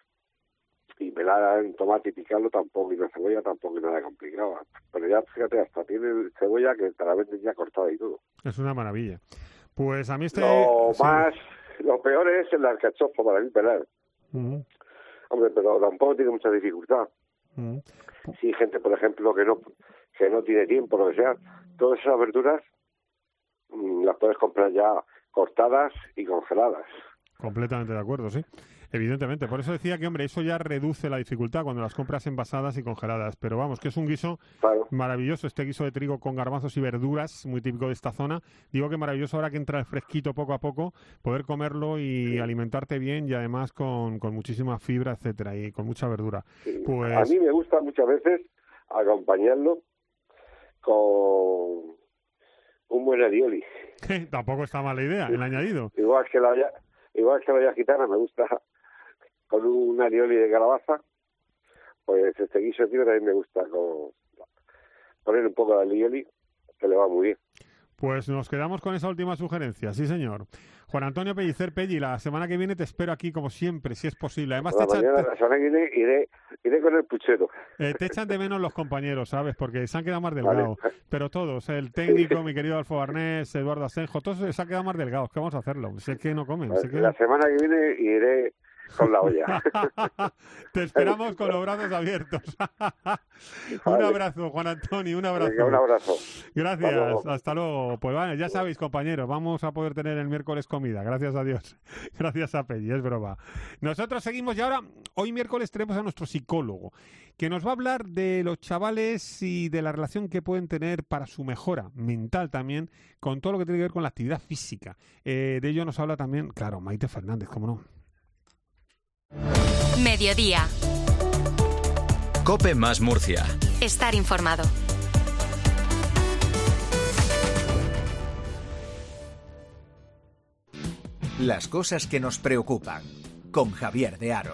Speaker 9: y pelar en tomate y picarlo tampoco, y la cebolla tampoco es nada complicado. Pero ya, fíjate, hasta tiene cebolla que te la venden ya cortada y todo.
Speaker 4: Es una maravilla. Pues a mí este...
Speaker 9: Lo
Speaker 4: sí.
Speaker 9: más, lo peor es el alcachofa para mí pelar.
Speaker 4: Uh-huh.
Speaker 9: Hombre, pero tampoco tiene mucha dificultad.
Speaker 4: Uh-huh.
Speaker 9: Si hay gente, por ejemplo, que no que no tiene tiempo, lo que sea, todas esas verduras las puedes comprar ya cortadas y congeladas.
Speaker 4: Completamente de acuerdo, sí. Evidentemente. Por eso decía que, hombre, eso ya reduce la dificultad cuando las compras envasadas y congeladas. Pero vamos, que es un guiso claro. maravilloso, este guiso de trigo con garbanzos y verduras, muy típico de esta zona. Digo que maravilloso ahora que entra el fresquito poco a poco, poder comerlo y sí. alimentarte bien y además con, con muchísima fibra, etcétera, y con mucha verdura.
Speaker 9: Sí.
Speaker 4: Pues...
Speaker 9: A mí me gusta muchas veces acompañarlo con un buen alioli.
Speaker 4: Tampoco está mala idea, el añadido.
Speaker 9: Igual que la olla, igual que la olla gitana, me gusta con un alioli de calabaza, pues este guiso tío también me gusta con, poner un poco de lioli, que le va muy bien.
Speaker 4: Pues nos quedamos con esa última sugerencia, sí señor. Juan Antonio Pellicer, Pelli, la semana que viene te espero aquí como siempre, si es posible. Además,
Speaker 9: la,
Speaker 4: te echan,
Speaker 9: mañana,
Speaker 4: te,
Speaker 9: la semana que viene iré, iré con el puchero.
Speaker 4: Eh, te echan de menos los compañeros, ¿sabes? Porque se han quedado más delgados. Vale. Pero todos, el técnico, mi querido Adolfo Barnés, Eduardo Asenjo, todos se han quedado más delgados. ¿Qué vamos a hacerlo? Si es que no comen.
Speaker 9: Vale,
Speaker 4: si es que...
Speaker 9: La semana que viene iré con la olla.
Speaker 4: Te esperamos con los brazos abiertos. Un vale. abrazo, Juan Antonio, un abrazo.
Speaker 9: Venga, un abrazo.
Speaker 4: Gracias, hasta luego. Hasta luego. Pues vale, ya sabéis, compañeros, vamos a poder tener el miércoles comida, gracias a Dios. Gracias a Pelli, es broma. Nosotros seguimos y ahora, hoy miércoles tenemos a nuestro psicólogo, que nos va a hablar de los chavales y de la relación que pueden tener para su mejora mental también, con todo lo que tiene que ver con la actividad física. Eh, de ello nos habla también, claro, Maite Fernández, ¿cómo no?
Speaker 3: Mediodía.
Speaker 2: COPE más Murcia.
Speaker 3: Estar informado.
Speaker 17: Las cosas que nos preocupan, con Javier de Haro.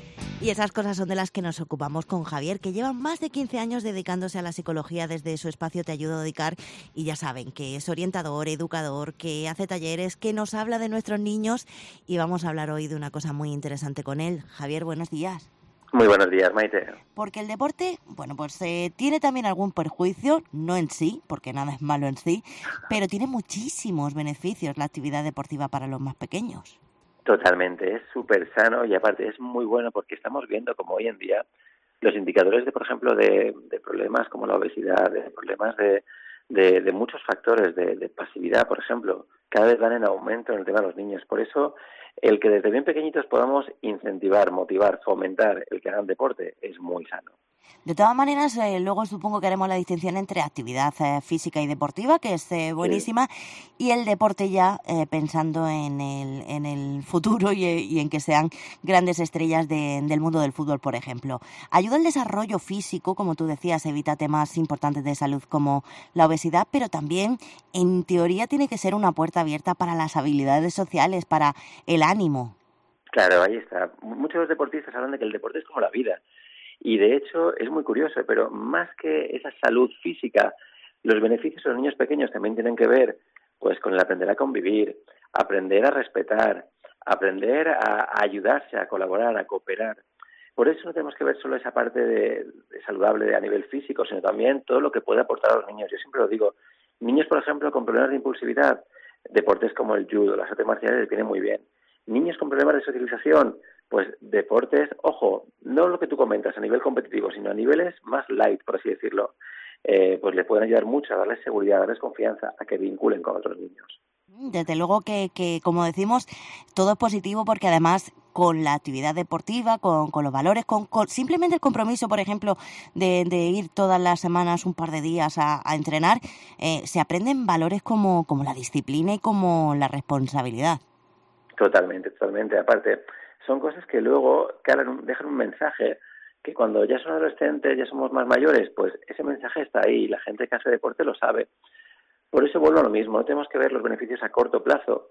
Speaker 12: Y esas cosas son de las que nos ocupamos con Javier, que lleva más de quince años dedicándose a la psicología desde su espacio Te Ayudo a Dedicar. Y ya saben que es orientador, educador, que hace talleres, que nos habla de nuestros niños. Y vamos a hablar hoy de una cosa muy interesante con él. Javier, buenos días.
Speaker 10: Muy buenos días, Maite.
Speaker 12: Porque el deporte, bueno, pues eh, tiene también algún perjuicio, no en sí, porque nada es malo en sí, pero tiene muchísimos beneficios la actividad deportiva para los más pequeños.
Speaker 10: Totalmente, es súper sano y aparte es muy bueno porque estamos viendo como hoy en día los indicadores de, por ejemplo, de, de problemas como la obesidad, de problemas de, de, de muchos factores, de, de pasividad, por ejemplo, cada vez van en aumento en el tema de los niños. Por eso, el que desde bien pequeñitos podamos incentivar, motivar, fomentar el que hagan deporte es muy sano.
Speaker 12: De todas maneras, eh, luego supongo que haremos la distinción entre actividad eh, física y deportiva, que es eh, buenísima, sí. y el deporte ya eh, pensando en el, en el futuro y, y en que sean grandes estrellas de, del mundo del fútbol, por ejemplo. Ayuda al desarrollo físico, como tú decías, evita temas importantes de salud como la obesidad, pero también, en teoría, tiene que ser una puerta abierta para las habilidades sociales, para el ánimo.
Speaker 10: Claro, ahí está. Muchos deportistas hablan de que el deporte es como la vida. Y de hecho es muy curioso, pero más que esa salud física, los beneficios de los niños pequeños también tienen que ver pues con el aprender a convivir, aprender a respetar, aprender a, a ayudarse, a colaborar, a cooperar. Por eso no tenemos que ver solo esa parte de, de saludable a nivel físico, sino también todo lo que puede aportar a los niños. Yo siempre lo digo, niños, por ejemplo, con problemas de impulsividad, deportes como el judo, las artes marciales les vienen muy bien. Niños con problemas de socialización, pues deportes, ojo, no lo que tú comentas a nivel competitivo, sino a niveles más light, por así decirlo, eh, pues le pueden ayudar mucho a darles seguridad, a darles confianza, a que vinculen con otros niños.
Speaker 12: Desde luego que, que, como decimos, todo es positivo porque además con la actividad deportiva, con, con los valores, con, con simplemente el compromiso, por ejemplo, de, de ir todas las semanas un par de días a, a entrenar, eh, se aprenden valores como, como la disciplina y como la responsabilidad.
Speaker 10: Totalmente, totalmente. Aparte, son cosas que luego calan, dejan un mensaje que cuando ya son adolescentes, ya somos más mayores, pues ese mensaje está ahí, la gente que hace deporte lo sabe. Por eso vuelvo a lo mismo, no tenemos que ver los beneficios a corto plazo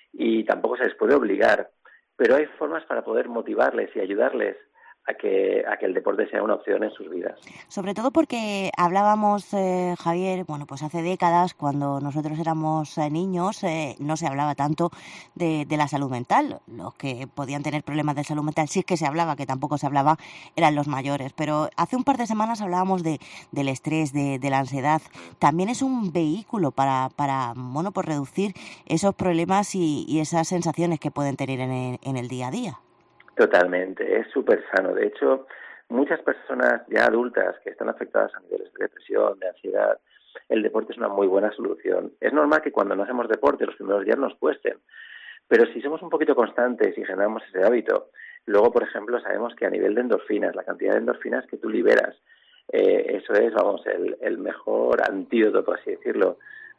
Speaker 10: y tampoco se les puede obligar, pero hay formas para poder motivarles y ayudarles a que a que el deporte sea una opción en sus vidas.
Speaker 12: Sobre todo porque hablábamos, eh, Javier, bueno, pues hace décadas, cuando nosotros éramos eh, niños, eh, no se hablaba tanto de, de la salud mental. Los que podían tener problemas de salud mental, sí es que se hablaba, que tampoco se hablaba, eran los mayores. Pero hace un par de semanas hablábamos de del estrés, de, de la ansiedad. También es un vehículo para, para bueno, pues reducir esos problemas y, y esas sensaciones que pueden tener en el, en el día a día.
Speaker 10: Totalmente, es súper sano. De hecho, muchas personas ya adultas que están afectadas a niveles de depresión, de ansiedad, el deporte es una muy buena solución. Es normal que cuando no hacemos deporte los primeros días nos cuesten, pero si somos un poquito constantes y generamos ese hábito, luego, por ejemplo, sabemos que a nivel de endorfinas, la cantidad de endorfinas que tú liberas, eh, eso es, vamos, el, el mejor antídoto, por así decirlo,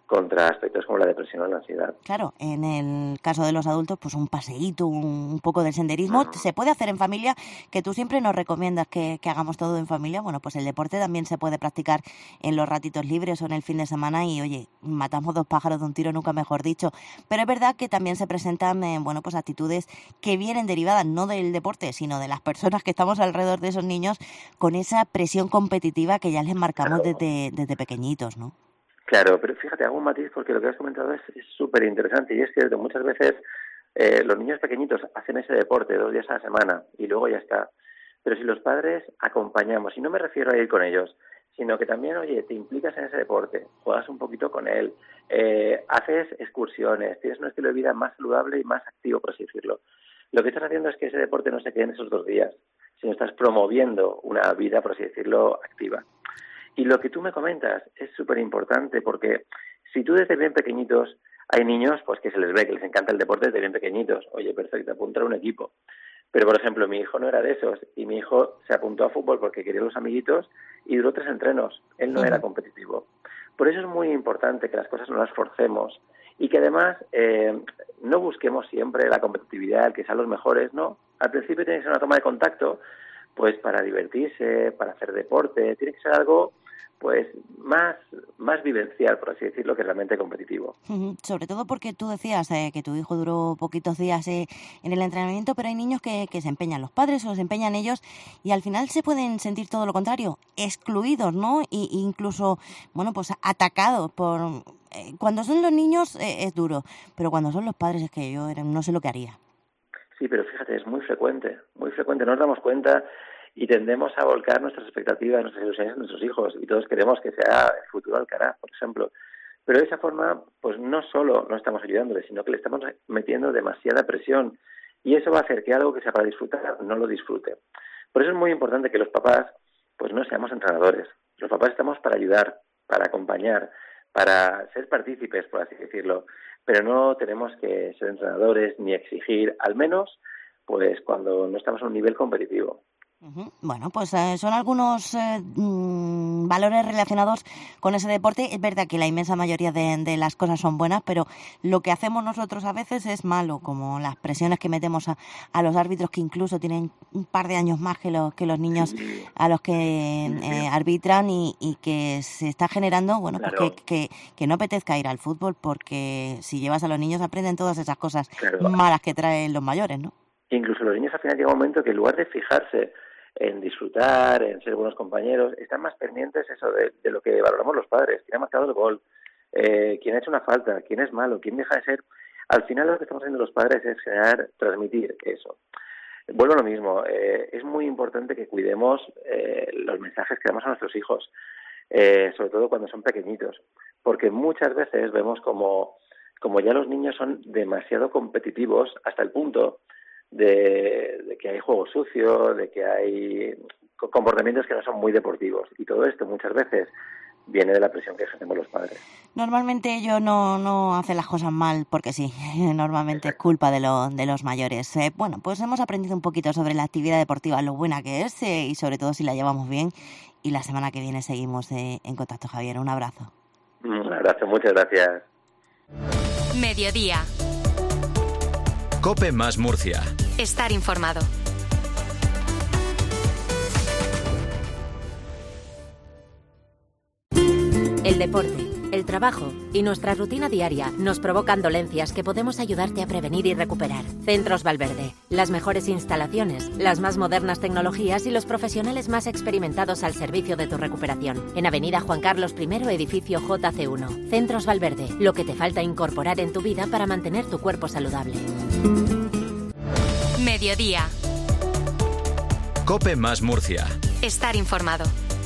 Speaker 10: contra aspectos como la depresión o la ansiedad.
Speaker 12: Claro, en el caso de los adultos, pues un paseíto, un, un poco de senderismo, se puede hacer en familia, que tú siempre nos recomiendas que, que hagamos todo en familia. Bueno, pues el deporte también se puede practicar en los ratitos libres o en el fin de semana y, oye, matamos dos pájaros de un tiro, nunca mejor dicho. Pero es verdad que también se presentan, eh, bueno, pues actitudes que vienen derivadas no del deporte, sino de las personas que estamos alrededor de esos niños con esa presión competitiva que ya les marcamos
Speaker 10: Claro.
Speaker 12: desde, desde pequeñitos, ¿no?
Speaker 10: Claro, pero fíjate, hago un matiz porque lo que has comentado es súper interesante y es cierto, muchas veces eh, los niños pequeñitos hacen ese deporte dos días a la semana y luego ya está. Pero si los padres acompañamos, y no me refiero a ir con ellos, sino que también, oye, te implicas en ese deporte, juegas un poquito con él, eh, haces excursiones, tienes un estilo de vida más saludable y más activo, por así decirlo. Lo que estás haciendo es que ese deporte no se quede en esos dos días, sino estás promoviendo una vida, por así decirlo, activa. Y lo que tú me comentas es súper importante porque si tú desde bien pequeñitos, hay niños pues que se les ve que les encanta el deporte desde bien pequeñitos, oye, perfecto, apuntar a un equipo. Pero, por ejemplo, mi hijo no era de esos y mi hijo se apuntó a fútbol porque quería los amiguitos y duró tres entrenos. Él no uh-huh. era competitivo. Por eso es muy importante que las cosas no las forcemos y que además eh, no busquemos siempre la competitividad, el que sean los mejores, no. Al principio tiene que ser una toma de contacto pues para divertirse, para hacer deporte, tiene que ser algo pues más más vivencial, por así decirlo, que realmente competitivo.
Speaker 12: Uh-huh. Sobre todo porque tú decías eh, que tu hijo duró poquitos días eh, en el entrenamiento, pero hay niños que, que se empeñan los padres o se empeñan ellos y al final se pueden sentir todo lo contrario, excluidos, ¿no? Y incluso, bueno, pues atacados por... Eh, cuando son los niños eh, es duro, pero cuando son los padres es que yo era, no sé lo que haría.
Speaker 10: Sí, pero fíjate, es muy frecuente, muy frecuente, no nos damos cuenta y tendemos a volcar nuestras expectativas, nuestras ilusiones en nuestros hijos y todos queremos que sea el futuro Alcaraz, por ejemplo. Pero de esa forma, pues no solo no estamos ayudándole, sino que le estamos metiendo demasiada presión y eso va a hacer que algo que sea para disfrutar no lo disfrute. Por eso es muy importante que los papás pues no seamos entrenadores. Los papás estamos para ayudar, para acompañar, para ser partícipes, por así decirlo, pero no tenemos que ser entrenadores ni exigir, al menos pues cuando no estamos a un nivel competitivo.
Speaker 12: Uh-huh. Bueno, pues eh, son algunos eh, mmm, valores relacionados con ese deporte. Es verdad que la inmensa mayoría de, de las cosas son buenas, pero lo que hacemos nosotros a veces es malo, como las presiones que metemos a, a los árbitros que incluso tienen un par de años más que los, que los niños a los que eh, arbitran y, y que se está generando, bueno, claro. pues que, que, que no apetezca ir al fútbol porque si llevas a los niños aprenden todas esas cosas claro. malas que traen los mayores, ¿no?
Speaker 10: Incluso los niños al final llega un momento que en lugar de fijarse en disfrutar, en ser buenos compañeros, están más pendientes eso de, de lo que valoramos los padres, quién ha marcado el gol, eh, quién ha hecho una falta, quién es malo, quién deja de ser. Al final lo que estamos haciendo los padres es generar, transmitir eso. Vuelvo a lo mismo, eh, es muy importante que cuidemos eh, los mensajes que damos a nuestros hijos, eh, sobre todo cuando son pequeñitos, porque muchas veces vemos como, como ya los niños son demasiado competitivos hasta el punto De, de que hay juego sucio, de que hay comportamientos que no son muy deportivos. Y todo esto muchas veces viene de la presión que ejercemos los padres.
Speaker 12: Normalmente ellos no, no hacen las cosas mal porque sí, normalmente Exacto. es culpa de, lo, de los mayores. Eh, bueno, pues hemos aprendido un poquito sobre la actividad deportiva, lo buena que es eh, y sobre todo si la llevamos bien. Y la semana que viene seguimos eh, en contacto, Javier. Un abrazo.
Speaker 10: Un abrazo, muchas gracias.
Speaker 3: Mediodía.
Speaker 2: COPE más Murcia.
Speaker 3: Estar informado.
Speaker 11: El deporte, el trabajo y nuestra rutina diaria nos provocan dolencias que podemos ayudarte a prevenir y recuperar. Centros Valverde, las mejores instalaciones, las más modernas tecnologías y los profesionales más experimentados al servicio de tu recuperación. En Avenida Juan Carlos primero, edificio J C uno. Centros Valverde, lo que te falta incorporar en tu vida para mantener tu cuerpo saludable.
Speaker 3: Mediodía.
Speaker 2: COPE más Murcia.
Speaker 3: Estar informado.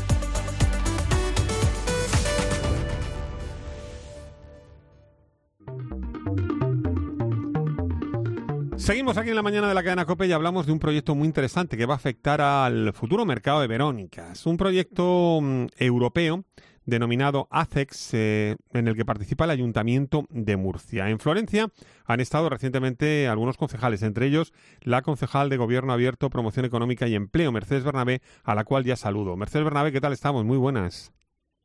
Speaker 4: Seguimos aquí en la mañana de la cadena COPE y hablamos de un proyecto muy interesante que va a afectar al futuro mercado de Verónicas. Un proyecto um, europeo denominado ACEX, eh, en el que participa el Ayuntamiento de Murcia. En Florencia han estado recientemente algunos concejales, entre ellos la concejal de Gobierno Abierto, Promoción Económica y Empleo, Mercedes Bernabé, a la cual ya saludo. Mercedes Bernabé, ¿qué tal estamos? Muy buenas.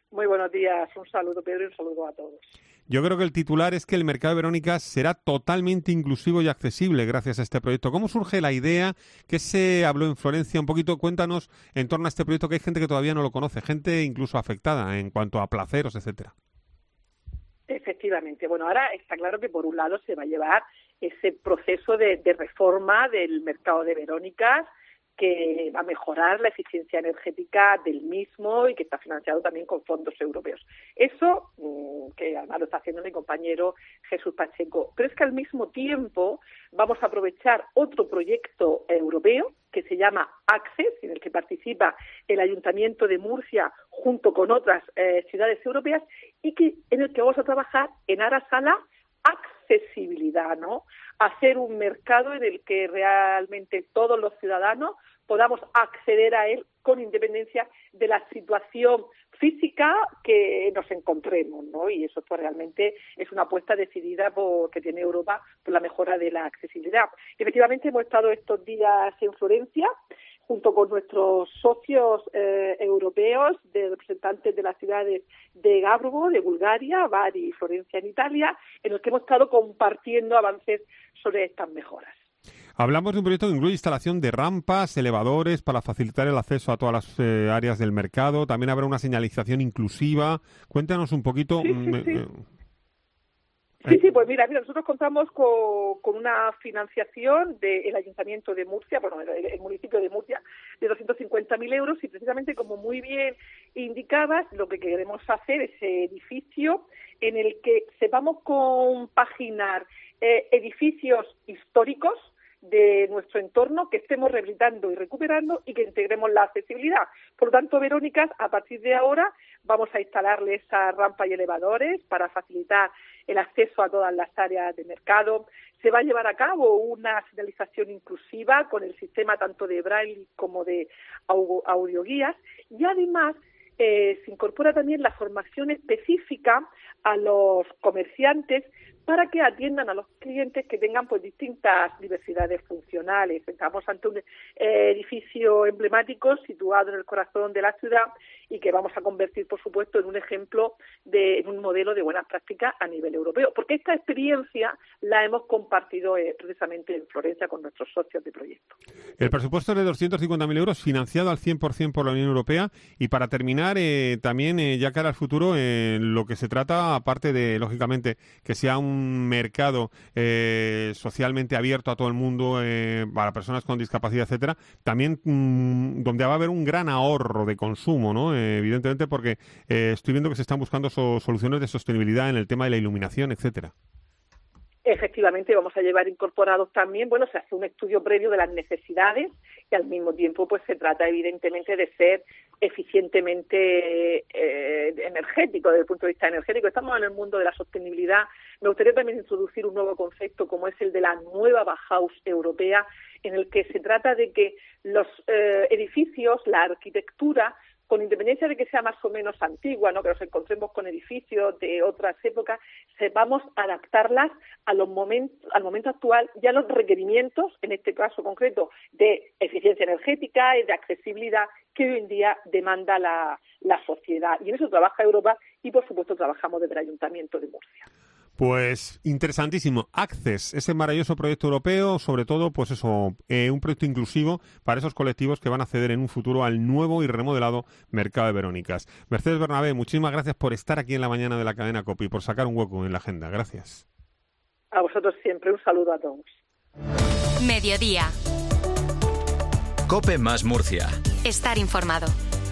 Speaker 13: Muy buenos días, un saludo Pedro y un saludo a todos.
Speaker 4: Yo creo que el titular es que el mercado de Verónicas será totalmente inclusivo y accesible gracias a este proyecto. ¿Cómo surge la idea? ¿Qué se habló en Florencia? Un poquito, cuéntanos en torno a este proyecto, que hay gente que todavía no lo conoce, gente incluso afectada en cuanto a placeros, etcétera.
Speaker 13: Efectivamente. Bueno, ahora está claro que por un lado se va a llevar ese proceso de, de reforma del mercado de Verónicas, que va a mejorar la eficiencia energética del mismo y que está financiado también con fondos europeos. Eso, que además lo está haciendo mi compañero Jesús Pacheco. Pero es que al mismo tiempo vamos a aprovechar otro proyecto europeo que se llama Access, en el que participa el Ayuntamiento de Murcia junto con otras eh, ciudades europeas, y que en el que vamos a trabajar en aras a la accesibilidad, ¿no? Hacer un mercado en el que realmente todos los ciudadanos podamos acceder a él con independencia de la situación física que nos encontremos, ¿no? Y eso pues realmente es una apuesta decidida por que tiene Europa por la mejora de la accesibilidad. Efectivamente hemos estado estos días en Florencia junto con nuestros socios eh, europeos, de representantes de las ciudades de Gabrovo, de Bulgaria, Bari y Florencia en Italia, en los que hemos estado compartiendo avances sobre estas mejoras.
Speaker 4: Hablamos de un proyecto que incluye instalación de rampas, elevadores para facilitar el acceso a todas las eh, áreas del mercado. También habrá una señalización inclusiva. Cuéntanos un poquito.
Speaker 13: Sí, sí, sí.
Speaker 4: Eh,
Speaker 13: Sí, sí, pues mira, mira nosotros contamos con, con una financiación del Ayuntamiento de Murcia, bueno, el, el municipio de Murcia, de doscientos cincuenta mil euros y precisamente, como muy bien indicabas, lo que queremos hacer es edificio en el que sepamos compaginar eh, edificios históricos de nuestro entorno, que estemos rehabilitando y recuperando y que integremos la accesibilidad. Por lo tanto, Verónicas, a partir de ahora vamos a instalarle esa rampa y elevadores para facilitar el acceso a todas las áreas de mercado. Se va a llevar a cabo una señalización inclusiva con el sistema tanto de braille como de audioguías, y además eh, se incorpora también la formación específica a los comerciantes para que atiendan a los clientes que tengan pues distintas diversidades funcionales. Estamos ante un eh, edificio emblemático situado en el corazón de la ciudad y que vamos a convertir, por supuesto, en un ejemplo, de en un modelo de buenas prácticas a nivel europeo, porque esta experiencia la hemos compartido eh, precisamente en Florencia con nuestros socios de proyecto.
Speaker 4: El presupuesto es de doscientos cincuenta mil euros, financiado al cien por ciento por la Unión Europea. Y para terminar, eh, también, eh, ya cara al futuro, eh, lo que se trata, aparte de, lógicamente, que sea un un mercado eh, socialmente abierto a todo el mundo, eh, para personas con discapacidad, etcétera, también mmm, donde va a haber un gran ahorro de consumo, ¿no? Eh, evidentemente, porque eh, estoy viendo que se están buscando so- soluciones de sostenibilidad en el tema de la iluminación, etcétera.
Speaker 13: Efectivamente, vamos a llevar incorporados también, bueno, se hace un estudio previo de las necesidades y al mismo tiempo pues se trata evidentemente de ser eficientemente eh, energético, desde el punto de vista energético. Estamos en el mundo de la sostenibilidad. Me gustaría también introducir un nuevo concepto como es el de la nueva Bauhaus europea, en el que se trata de que los eh, edificios, la arquitectura, con independencia de que sea más o menos antigua, ¿no?, que nos encontremos con edificios de otras épocas, sepamos adaptarlas a los momentos, al momento actual y a los requerimientos, en este caso concreto, de eficiencia energética y de accesibilidad que hoy en día demanda la, la sociedad. Y en eso trabaja Europa y, por supuesto, trabajamos desde el Ayuntamiento de Murcia.
Speaker 4: Pues interesantísimo. Access, ese maravilloso proyecto europeo, sobre todo, pues eso, eh, un proyecto inclusivo para esos colectivos que van a acceder en un futuro al nuevo y remodelado mercado de Verónicas. Mercedes Bernabé, muchísimas gracias por estar aquí en la mañana de la cadena COPE y por sacar un hueco en la agenda. Gracias.
Speaker 13: A vosotros siempre, un saludo a todos.
Speaker 3: Mediodía.
Speaker 2: COPE más Murcia.
Speaker 3: Estar informado.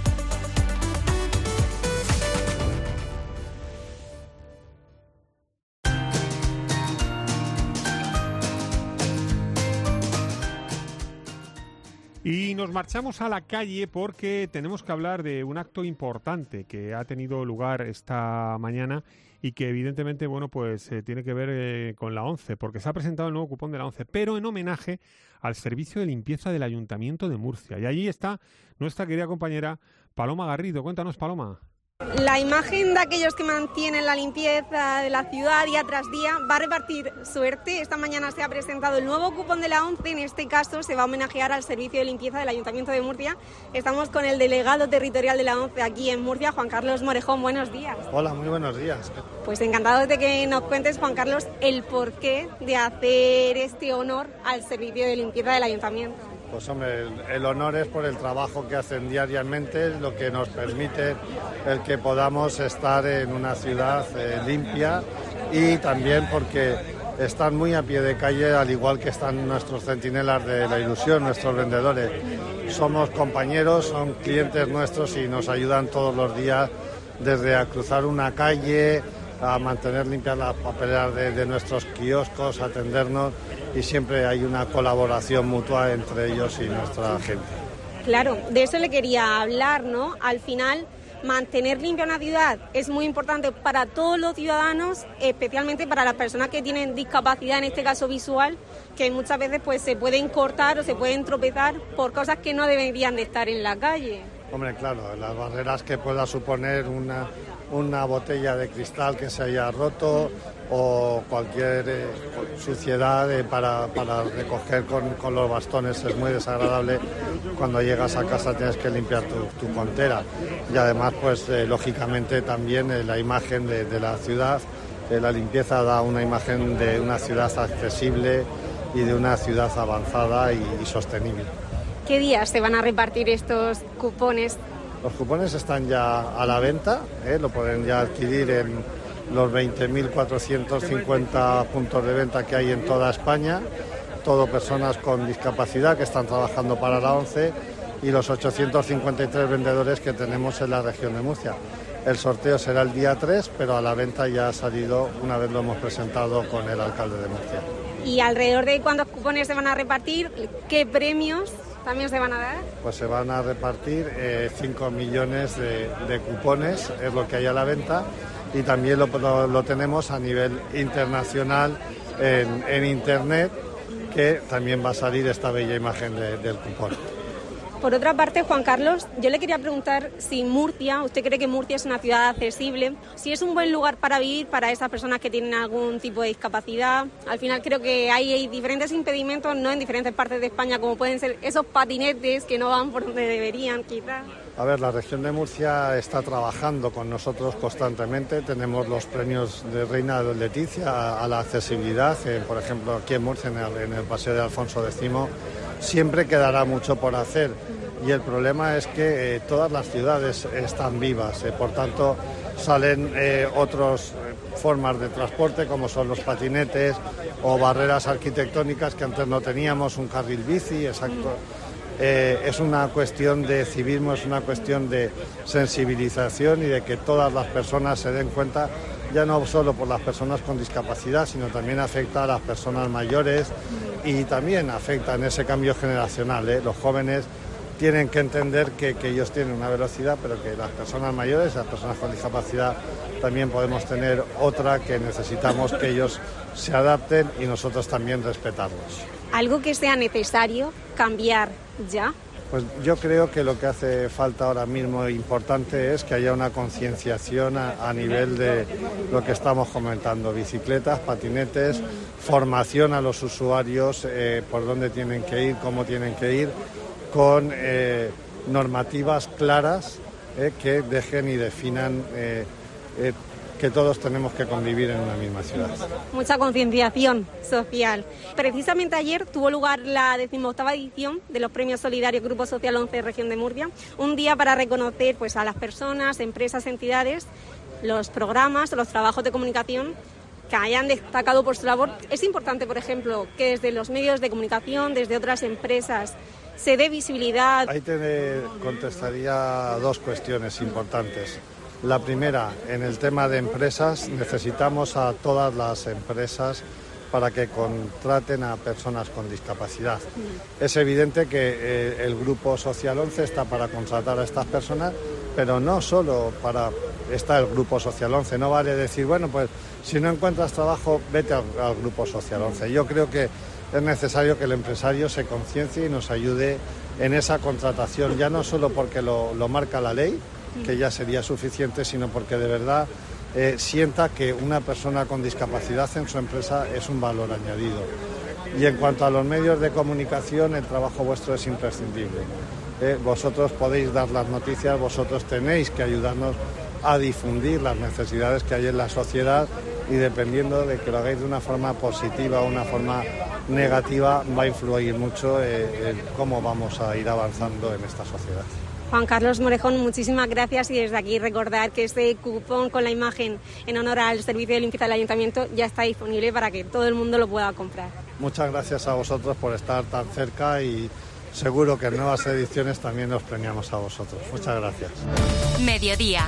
Speaker 4: Y nos marchamos a la calle porque tenemos que hablar de un acto importante que ha tenido lugar esta mañana y que evidentemente, bueno, pues eh, tiene que ver eh, con la ONCE, porque se ha presentado el nuevo cupón de la ONCE, pero en homenaje al servicio de limpieza del Ayuntamiento de Murcia. Y allí está nuestra querida compañera Paloma Garrido. Cuéntanos, Paloma.
Speaker 14: La imagen de aquellos que mantienen la limpieza de la ciudad día tras día va a repartir suerte. Esta mañana se ha presentado el nuevo cupón de la ONCE. En este caso se va a homenajear al servicio de limpieza del Ayuntamiento de Murcia. Estamos con el delegado territorial de la ONCE aquí en Murcia, Juan Carlos Morejón. Buenos días.
Speaker 15: Hola, muy buenos días.
Speaker 14: Pues encantado de que nos cuentes, Juan Carlos, el porqué de hacer este honor al servicio de limpieza del Ayuntamiento.
Speaker 15: Pues hombre, el, el honor es por el trabajo que hacen diariamente, lo que nos permite el que podamos estar en una ciudad eh, limpia, y también porque están muy a pie de calle, al igual que están nuestros centinelas de la ilusión, nuestros vendedores. Somos compañeros, son clientes nuestros y nos ayudan todos los días, desde a cruzar una calle, a mantener limpias las papeleras de, de nuestros kioscos, a atendernos, y siempre hay una colaboración mutua entre ellos y nuestra gente.
Speaker 14: Claro, de eso le quería hablar, ¿no? Al final, mantener limpia una ciudad es muy importante para todos los ciudadanos, especialmente para las personas que tienen discapacidad, en este caso visual, que muchas veces pues se pueden cortar o se pueden tropezar por cosas que no deberían de estar en la calle.
Speaker 15: Hombre, claro, las barreras que pueda suponer una, una botella de cristal que se haya roto, o cualquier eh, suciedad eh, para, para recoger con, con los bastones, es muy desagradable. Cuando llegas a casa tienes que limpiar tu, tu contera, y además pues eh, lógicamente también eh, la imagen de, de la ciudad, eh, la limpieza da una imagen de una ciudad accesible y de una ciudad avanzada y, y sostenible.
Speaker 14: ¿Qué días se van a repartir estos cupones?
Speaker 15: Los cupones están ya a la venta, eh, lo pueden ya adquirir en los veinte mil cuatrocientos cincuenta puntos de venta que hay en toda España, todo personas con discapacidad que están trabajando para la ONCE, y los ochocientos cincuenta y tres vendedores que tenemos en la región de Murcia. El sorteo será el día tres, pero a la venta ya ha salido una vez lo hemos presentado con el alcalde de Murcia.
Speaker 14: ¿Y alrededor de cuántos cupones se van a repartir? ¿Qué premios también se van a dar?
Speaker 15: Pues se van a repartir eh, cinco millones de, de cupones, es lo que hay a la venta. Y también lo, lo, lo tenemos a nivel internacional en, en Internet, que también va a salir esta bella imagen de, del cupón.
Speaker 14: Por otra parte, Juan Carlos, yo le quería preguntar si Murcia, ¿usted cree que Murcia es una ciudad accesible? Si es un buen lugar para vivir para esas personas que tienen algún tipo de discapacidad. Al final creo que hay, hay diferentes impedimentos, no en diferentes partes de España, como pueden ser esos patinetes que no van por donde deberían, quizás.
Speaker 15: A ver, la región de Murcia está trabajando con nosotros constantemente. Tenemos los premios de Reina Leticia a, a la accesibilidad, eh, por ejemplo, aquí en Murcia, en el, en el Paseo de Alfonso X. Siempre quedará mucho por hacer, y el problema es que eh, todas las ciudades están vivas, eh, por tanto salen eh, otras eh, formas de transporte, como son los patinetes o barreras arquitectónicas que antes no teníamos, un carril bici, exacto. Eh, es una cuestión de civismo, es una cuestión de sensibilización y de que todas las personas se den cuenta, ya no solo por las personas con discapacidad, sino también afecta a las personas mayores y también afecta en ese cambio generacional, ¿eh? Los jóvenes tienen que entender que, que ellos tienen una velocidad, pero que las personas mayores, las personas con discapacidad, también podemos tener otra, que necesitamos que ellos se adapten y nosotros también respetarlos.
Speaker 14: ¿Algo que sea necesario cambiar ya?
Speaker 15: Pues yo creo que lo que hace falta ahora mismo importante es que haya una concienciación a, a nivel de lo que estamos comentando, bicicletas, patinetes, formación a los usuarios, eh, por dónde tienen que ir, cómo tienen que ir, con eh, normativas claras eh, que dejen y definan eh, eh, que todos tenemos que convivir en una misma ciudad.
Speaker 14: Mucha concienciación social. Precisamente ayer tuvo lugar la decimoctava edición de los Premios Solidarios Grupo Social once Región de Murcia, un día para reconocer pues, a las personas, empresas, entidades, los programas, los trabajos de comunicación que hayan destacado por su labor. Es importante, por ejemplo, que desde los medios de comunicación, desde otras empresas, se dé visibilidad.
Speaker 15: Ahí te contestaría dos cuestiones importantes. La primera, en el tema de empresas, necesitamos a todas las empresas para que contraten a personas con discapacidad. Es evidente que eh, el Grupo Social once está para contratar a estas personas, pero no solo para está el Grupo Social once. No vale decir, bueno, pues si no encuentras trabajo, vete al, al Grupo Social once. Yo creo que es necesario que el empresario se conciencie y nos ayude en esa contratación, ya no solo porque lo, lo marca la ley, que ya sería suficiente, sino porque de verdad eh, sienta que una persona con discapacidad en su empresa es un valor añadido. Y en cuanto a los medios de comunicación, el trabajo vuestro es imprescindible. Eh, vosotros podéis dar las noticias, vosotros tenéis que ayudarnos a difundir las necesidades que hay en la sociedad, y dependiendo de que lo hagáis de una forma positiva o una forma negativa, va a influir mucho eh, en cómo vamos a ir avanzando en esta sociedad.
Speaker 14: Juan Carlos Morejón, muchísimas gracias, y desde aquí recordar que este cupón con la imagen en honor al servicio de limpieza del Ayuntamiento ya está disponible para que todo el mundo lo pueda comprar.
Speaker 15: Muchas gracias a vosotros por estar tan cerca, y seguro que en nuevas ediciones también os premiamos a vosotros. Muchas gracias.
Speaker 3: Mediodía.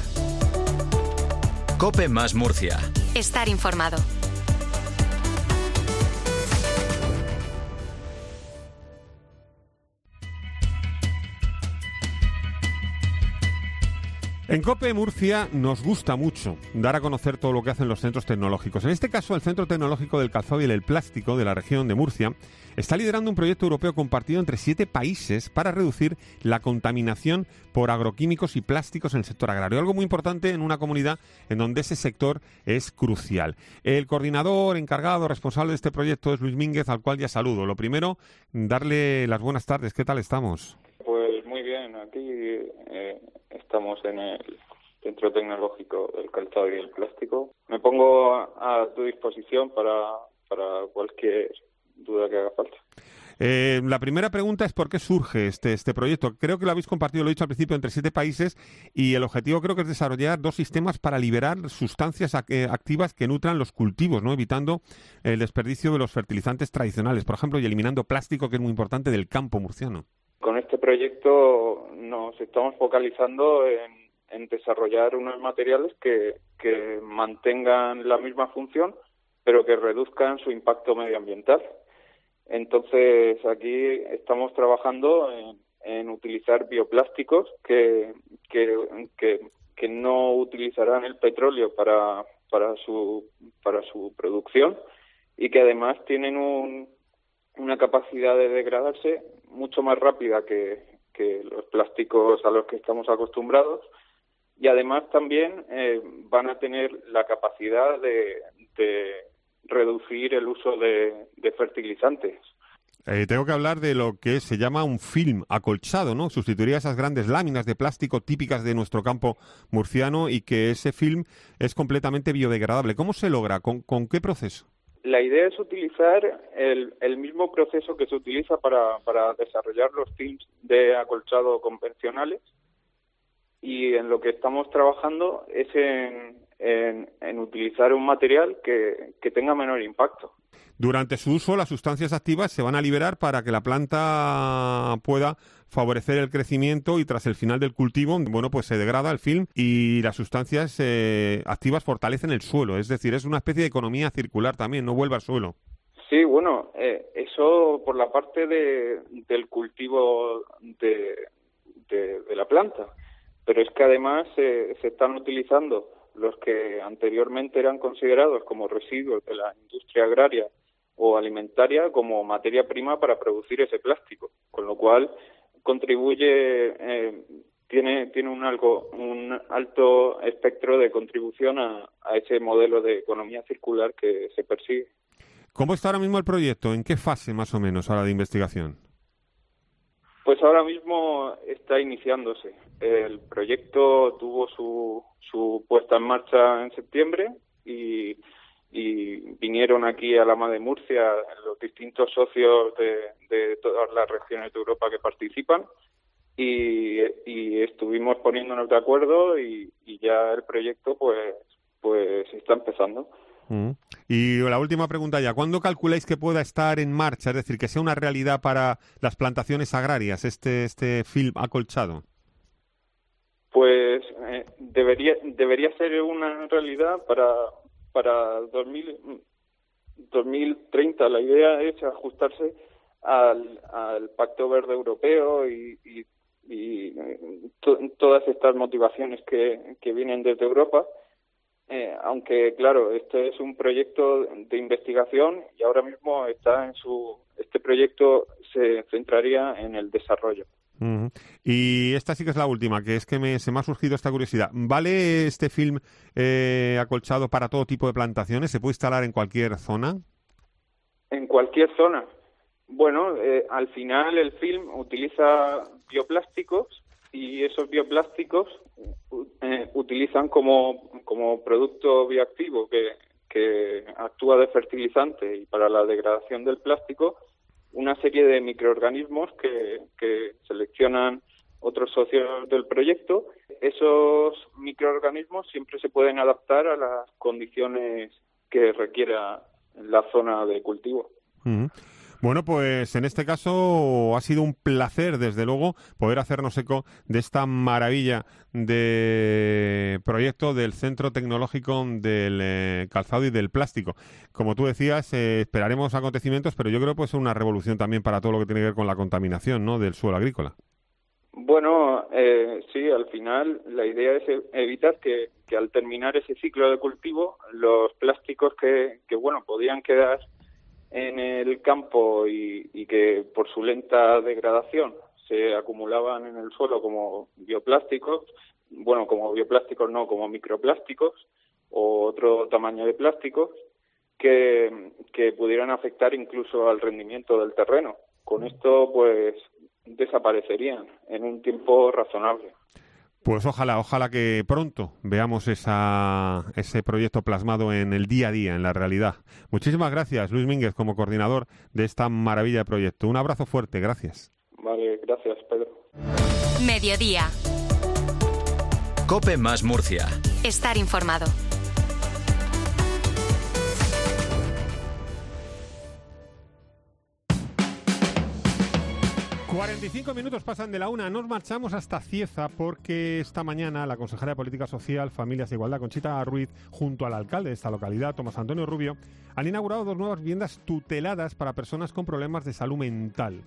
Speaker 2: COPE más Murcia.
Speaker 3: Estar informado.
Speaker 4: En COPE Murcia nos gusta mucho dar a conocer todo lo que hacen los centros tecnológicos. En este caso, el Centro Tecnológico del Calzado y el Plástico de la región de Murcia está liderando un proyecto europeo compartido entre siete países para reducir la contaminación por agroquímicos y plásticos en el sector agrario. Algo muy importante en una comunidad en donde ese sector es crucial. El coordinador, encargado, responsable de este proyecto es Luis Mínguez, al cual ya saludo. Lo primero, darle las buenas tardes. ¿Qué tal estamos?
Speaker 8: Pues muy bien, aquí eh, estamos en el Centro Tecnológico del Calzado y el Plástico. Me pongo a, a tu disposición para, para cualquier duda que haga falta.
Speaker 4: Eh, la primera pregunta es ¿por qué surge este, este proyecto? Creo que lo habéis compartido, lo he dicho al principio, entre siete países, y el objetivo creo que es desarrollar dos sistemas para liberar sustancias eh, activas que nutran los cultivos, ¿no? Evitando el desperdicio de los fertilizantes tradicionales, por ejemplo, y eliminando plástico, que es muy importante, del campo murciano.
Speaker 8: Con este proyecto nos estamos focalizando en, en desarrollar unos materiales que, que mantengan la misma función, pero que reduzcan su impacto medioambiental. Entonces, aquí estamos trabajando en, en utilizar bioplásticos que, que, que, que no utilizarán el petróleo para, para, su, para su producción, y que además tienen un, una capacidad de degradarse mucho más rápida que, que los plásticos a los que estamos acostumbrados, y además también eh, van a tener la capacidad de, de reducir el uso de, de fertilizantes.
Speaker 4: Eh, tengo que hablar de lo que se llama un film acolchado, ¿no? Sustituiría esas grandes láminas de plástico típicas de nuestro campo murciano, y que ese film es completamente biodegradable. ¿Cómo se logra? ¿Con, con qué proceso?
Speaker 8: La idea es utilizar el, el mismo proceso que se utiliza para, para desarrollar los films de acolchado convencionales, y en lo que estamos trabajando es en, en, en utilizar un material que, que tenga menor impacto.
Speaker 4: Durante su uso, las sustancias activas se van a liberar para que la planta pueda favorecer el crecimiento, y tras el final del cultivo, bueno, pues se degrada el film y las sustancias eh, activas fortalecen el suelo. Es decir, es una especie de economía circular también, no vuelve al suelo.
Speaker 8: Sí, bueno, eh, eso por la parte de, del cultivo de, de, de la planta. Pero es que además eh, se están utilizando los que anteriormente eran considerados como residuos de la industria agraria o alimentaria como materia prima para producir ese plástico, con lo cual contribuye, eh, tiene tiene un algo un alto espectro de contribución a, a ese modelo de economía circular que se persigue.
Speaker 4: ¿Cómo está ahora mismo el proyecto? ¿En qué fase más o menos ahora de investigación?
Speaker 8: Pues ahora mismo está iniciándose. El proyecto tuvo su, su puesta en marcha en septiembre, y, y vinieron aquí a Lama de Murcia los distintos socios de, de todas las regiones de Europa que participan, y, y estuvimos poniéndonos de acuerdo, y, y ya el proyecto pues, pues está empezando.
Speaker 4: Mm. Y la última pregunta ya, ¿cuándo calculáis que pueda estar en marcha? Es decir, que sea una realidad para las plantaciones agrarias, este, este film acolchado.
Speaker 8: Pues eh, debería debería ser una realidad para para dos mil, dos mil treinta. La idea es ajustarse al, al Pacto Verde Europeo y, y, y to, todas estas motivaciones que, que vienen desde Europa. Eh, aunque, claro, este es un proyecto de investigación y ahora mismo está en su... Este proyecto se centraría en el desarrollo.
Speaker 4: Uh-huh. Y esta sí que es la última, que es que me, se me ha surgido esta curiosidad. ¿Vale este film eh, acolchado para todo tipo de plantaciones? ¿Se puede instalar en cualquier zona?
Speaker 8: En cualquier zona. Bueno, eh, al final el film utiliza bioplásticos y esos bioplásticos eh, utilizan como, como producto bioactivo que, que actúa de fertilizante y para la degradación del plástico una serie de microorganismos que, que seleccionan otros socios del proyecto. Esos microorganismos siempre se pueden adaptar a las condiciones que requiera la zona de cultivo.
Speaker 4: Uh-huh. Bueno, pues en este caso ha sido un placer, desde luego, poder hacernos eco de esta maravilla de proyecto del Centro Tecnológico del eh, Calzado y del Plástico. Como tú decías, eh, esperaremos acontecimientos, pero yo creo que puede ser una revolución también para todo lo que tiene que ver con la contaminación, ¿no?, del suelo agrícola.
Speaker 8: Bueno, eh, sí, al final la idea es evitar que, que al terminar ese ciclo de cultivo, los plásticos que, que bueno, podían quedar en el campo y, y que por su lenta degradación se acumulaban en el suelo como bioplásticos, bueno, como bioplásticos no, como microplásticos o otro tamaño de plásticos que, que pudieran afectar incluso al rendimiento del terreno. Con esto, pues, desaparecerían en un tiempo razonable.
Speaker 4: Pues ojalá, ojalá que pronto veamos esa, ese proyecto plasmado en el día a día, en la realidad. Muchísimas gracias, Luis Mínguez, como coordinador de esta maravilla de proyecto. Un abrazo fuerte, gracias.
Speaker 8: Vale, gracias, Pedro.
Speaker 3: Mediodía.
Speaker 2: COPE más Murcia.
Speaker 3: Estar informado.
Speaker 4: cuarenta y cinco minutos pasan de la una. Nos marchamos hasta Cieza porque esta mañana la consejera de Política Social, Familias e Igualdad, Conchita Ruiz, junto al alcalde de esta localidad, Tomás Antonio Rubio, han inaugurado dos nuevas viviendas tuteladas para personas con problemas de salud mental.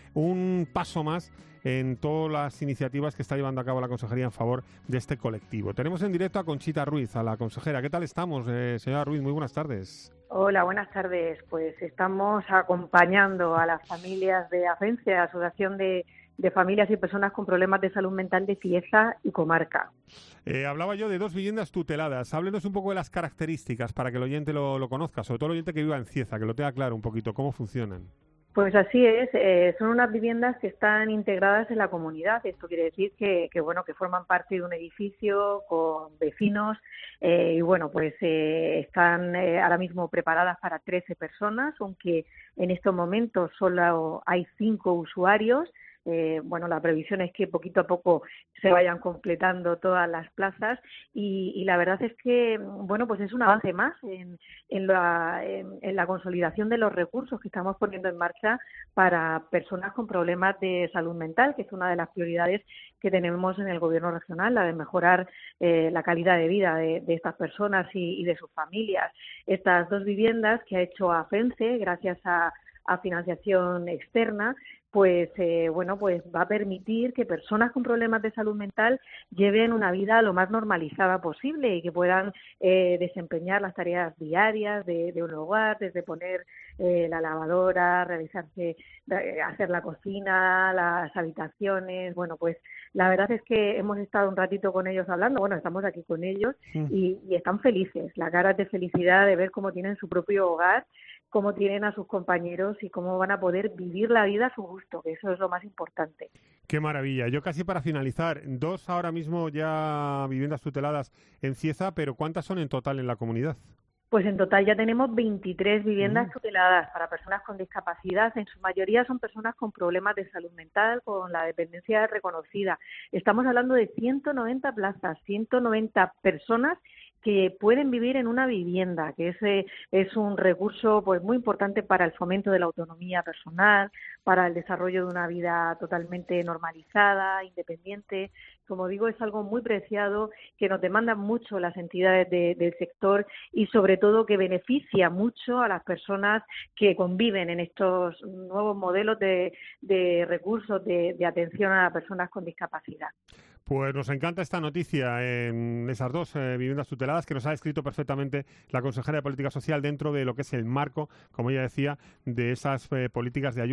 Speaker 4: Un paso más en todas las iniciativas que está llevando a cabo la consejería en favor de este colectivo. Tenemos en directo a Conchita Ruiz, a la consejera. ¿Qué tal estamos, eh, señora Ruiz? Muy buenas tardes.
Speaker 16: Hola, buenas tardes. Pues estamos acompañando a las familias de AFENCE, Asociación de, de Familias y Personas con Problemas de Salud Mental de Cieza y Comarca.
Speaker 4: Eh, hablaba yo de dos viviendas tuteladas. Háblenos un poco de las características para que el oyente lo, lo conozca, sobre todo el oyente que viva en Cieza, que lo tenga claro un poquito, cómo funcionan.
Speaker 16: Pues así es, eh, son unas viviendas que están integradas en la comunidad. Esto quiere decir que, que bueno, que forman parte de un edificio con vecinos eh, y bueno, pues eh, están eh, ahora mismo preparadas para trece personas, aunque en estos momentos solo hay cinco usuarios. Eh, bueno, la previsión es que poquito a poco se vayan completando todas las plazas y, y la verdad es que, bueno, pues es un avance más en, en, la, en, en la consolidación de los recursos que estamos poniendo en marcha para personas con problemas de salud mental, que es una de las prioridades que tenemos en el Gobierno regional, la de mejorar eh, la calidad de vida de, de estas personas y, y de sus familias. Estas dos viviendas que ha hecho AFENCE, gracias a, a financiación externa, pues eh, bueno, pues va a permitir que personas con problemas de salud mental lleven una vida lo más normalizada posible y que puedan eh, desempeñar las tareas diarias de, de un hogar, desde poner eh, la lavadora, realizarse, eh, hacer la cocina, las habitaciones. Bueno, pues la verdad es que hemos estado un ratito con ellos hablando, bueno, estamos aquí con ellos sí. y, y están felices, la cara es de felicidad de ver cómo tienen su propio hogar, cómo tienen a sus compañeros y cómo van a poder vivir la vida a su gusto, que eso es lo más importante.
Speaker 4: Qué maravilla. Yo casi para finalizar, dos ahora mismo ya viviendas tuteladas en Cieza, pero ¿cuántas son en total en la comunidad?
Speaker 16: Pues en total ya tenemos veintitrés viviendas uh-huh. tuteladas para personas con discapacidad. En su mayoría son personas con problemas de salud mental, con la dependencia reconocida. Estamos hablando de ciento noventa plazas, ciento noventa personas que pueden vivir en una vivienda, que ese es un recurso pues muy importante para el fomento de la autonomía personal, para el desarrollo de una vida totalmente normalizada, independiente. Como digo, es algo muy preciado que nos demandan mucho las entidades de, del sector y sobre todo que beneficia mucho a las personas que conviven en estos nuevos modelos de, de recursos de, de atención a las personas con discapacidad.
Speaker 4: Pues nos encanta esta noticia en esas dos eh, viviendas tuteladas que nos ha descrito perfectamente la consejera de Política Social dentro de lo que es el marco, como ella decía, de esas eh, políticas de ayuda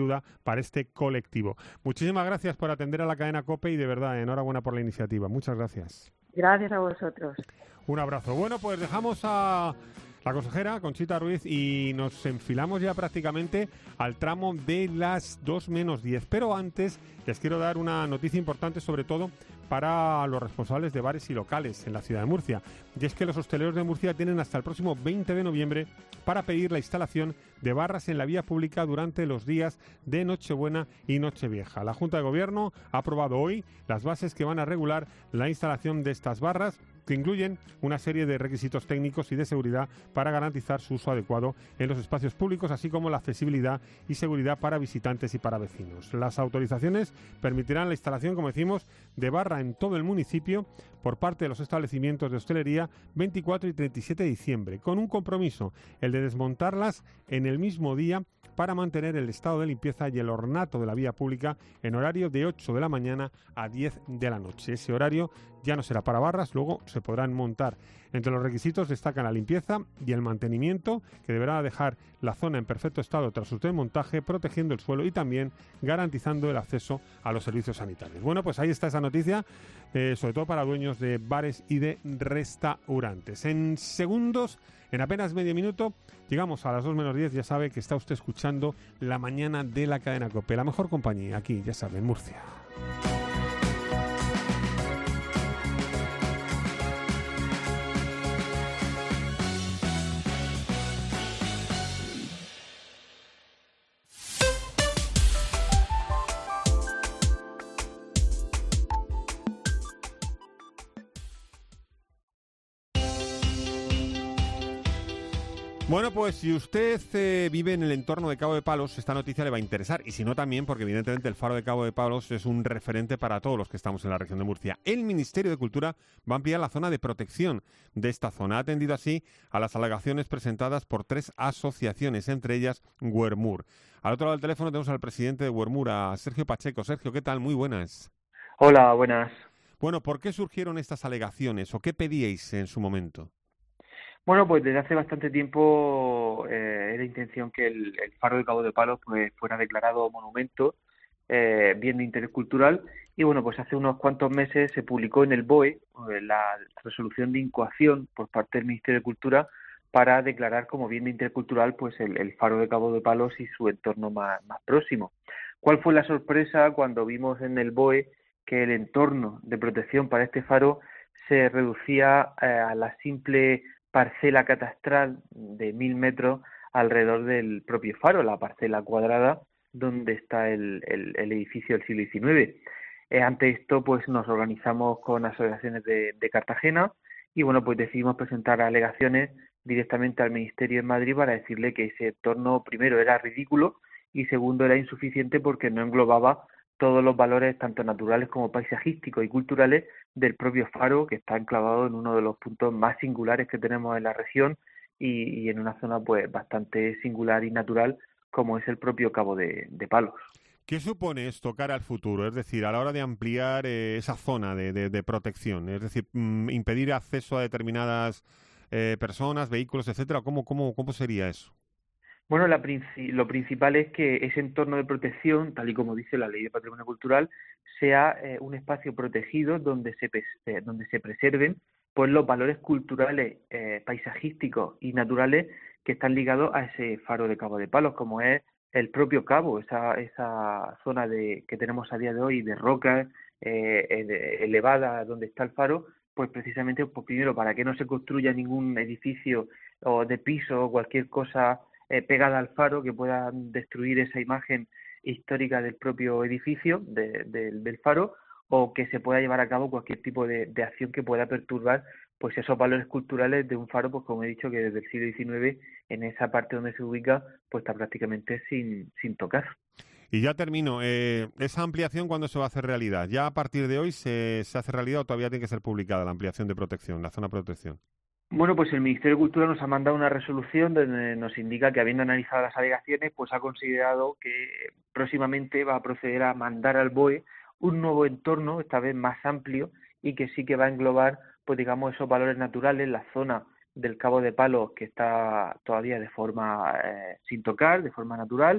Speaker 4: para este colectivo. Muchísimas gracias por atender a la cadena COPE y de verdad, enhorabuena por la iniciativa. Muchas gracias.
Speaker 16: Gracias a vosotros.
Speaker 4: Un abrazo. Bueno, pues dejamos a la consejera Conchita Ruiz y nos enfilamos ya prácticamente al tramo de las dos menos diez. Pero antes les quiero dar una noticia importante, sobre todo para los responsables de bares y locales en la ciudad de Murcia. Y es que los hosteleros de Murcia tienen hasta el próximo veinte de noviembre para pedir la instalación de barras en la vía pública durante los días de Nochebuena y Nochevieja. La Junta de Gobierno ha aprobado hoy las bases que van a regular la instalación de estas barras, que incluyen una serie de requisitos técnicos y de seguridad para garantizar su uso adecuado en los espacios públicos, así como la accesibilidad y seguridad para visitantes y para vecinos. Las autorizaciones permitirán la instalación, como decimos, de barra en todo el municipio por parte de los establecimientos de hostelería veinticuatro y treinta y siete de diciembre, con un compromiso, el de desmontarlas en el mismo día para mantener el estado de limpieza y el ornato de la vía pública en horario de ocho de la mañana a diez de la noche. Ese horario ya no será para barras, luego se podrán montar. Entre los requisitos destacan la limpieza y el mantenimiento, que deberá dejar la zona en perfecto estado tras su desmontaje, protegiendo el suelo y también garantizando el acceso a los servicios sanitarios. Bueno, pues ahí está esa noticia, eh, sobre todo para dueños de bares y de restaurantes. En segundos, en apenas medio minuto, llegamos a las dos menos diez. Ya sabe que está usted escuchando La Mañana de la Cadena COPE, la mejor compañía aquí, ya sabe, en Murcia. Bueno, pues si usted eh, vive en el entorno de Cabo de Palos, esta noticia le va a interesar. Y si no, también, porque evidentemente el Faro de Cabo de Palos es un referente para todos los que estamos en la región de Murcia. El Ministerio de Cultura va a ampliar la zona de protección de esta zona. Ha atendido así a las alegaciones presentadas por tres asociaciones, entre ellas Wermur. Al otro lado del teléfono tenemos al presidente de Wermur, a Sergio Pacheco. Sergio, ¿qué tal? Muy buenas.
Speaker 18: Hola, buenas.
Speaker 4: Bueno, ¿por qué surgieron estas alegaciones o qué pedíais en su momento?
Speaker 18: Bueno, pues desde hace bastante tiempo eh, era intención que el, el Faro de Cabo de Palos pues fuera declarado monumento, eh, bien de interés cultural, y bueno, pues hace unos cuantos meses se publicó en el B O E eh, la resolución de incoación por parte del Ministerio de Cultura para declarar como bien de interés cultural pues el, el Faro de Cabo de Palos y su entorno más, más próximo. ¿Cuál fue la sorpresa cuando vimos en el B O E que el entorno de protección para este faro se reducía eh, a la simple parcela catastral de mil metros alrededor del propio faro, la parcela cuadrada donde está el, el, el edificio del siglo diecinueve. Eh, ante esto, pues nos organizamos con asociaciones de, de Cartagena y bueno, pues decidimos presentar alegaciones directamente al Ministerio en Madrid para decirle que ese entorno, primero, era ridículo y segundo, era insuficiente porque no englobaba todos los valores tanto naturales como paisajísticos y culturales del propio faro, que está enclavado en uno de los puntos más singulares que tenemos en la región y, y en una zona pues bastante singular y natural como es el propio Cabo de, de Palos.
Speaker 4: ¿Qué supone esto cara al futuro? Es decir, a la hora de ampliar eh, esa zona de, de, de protección, es decir, mm, impedir acceso a determinadas eh, personas, vehículos, etcétera. ¿Cómo, cómo, cómo sería eso?
Speaker 18: Bueno, la princi- lo principal es que ese entorno de protección, tal y como dice la Ley de Patrimonio Cultural, sea eh, un espacio protegido donde se, eh, donde se preserven pues los valores culturales, eh, paisajísticos y naturales que están ligados a ese faro de Cabo de Palos, como es el propio cabo, esa, esa zona de, que tenemos a día de hoy de rocas eh, elevada donde está el faro, pues precisamente, pues primero, para que no se construya ningún edificio o de piso o cualquier cosa eh, pegada al faro que pueda destruir esa imagen histórica del propio edificio, de, de, del faro, o que se pueda llevar a cabo cualquier tipo de, de acción que pueda perturbar pues esos valores culturales de un faro, pues como he dicho, que desde el siglo diecinueve, en esa parte donde se ubica, pues está prácticamente sin, sin tocar.
Speaker 4: Y ya termino. Eh, ¿Esa ampliación cuándo se va a hacer realidad? ¿Ya a partir de hoy se, se hace realidad o todavía tiene que ser publicada la ampliación de protección, la zona de protección?
Speaker 18: Bueno, pues el Ministerio de Cultura nos ha mandado una resolución donde nos indica que, habiendo analizado las alegaciones, pues ha considerado que próximamente va a proceder a mandar al B O E un nuevo entorno, esta vez más amplio, y que sí que va a englobar, pues digamos, esos valores naturales, la zona del Cabo de Palos que está todavía de forma eh, sin tocar, de forma natural,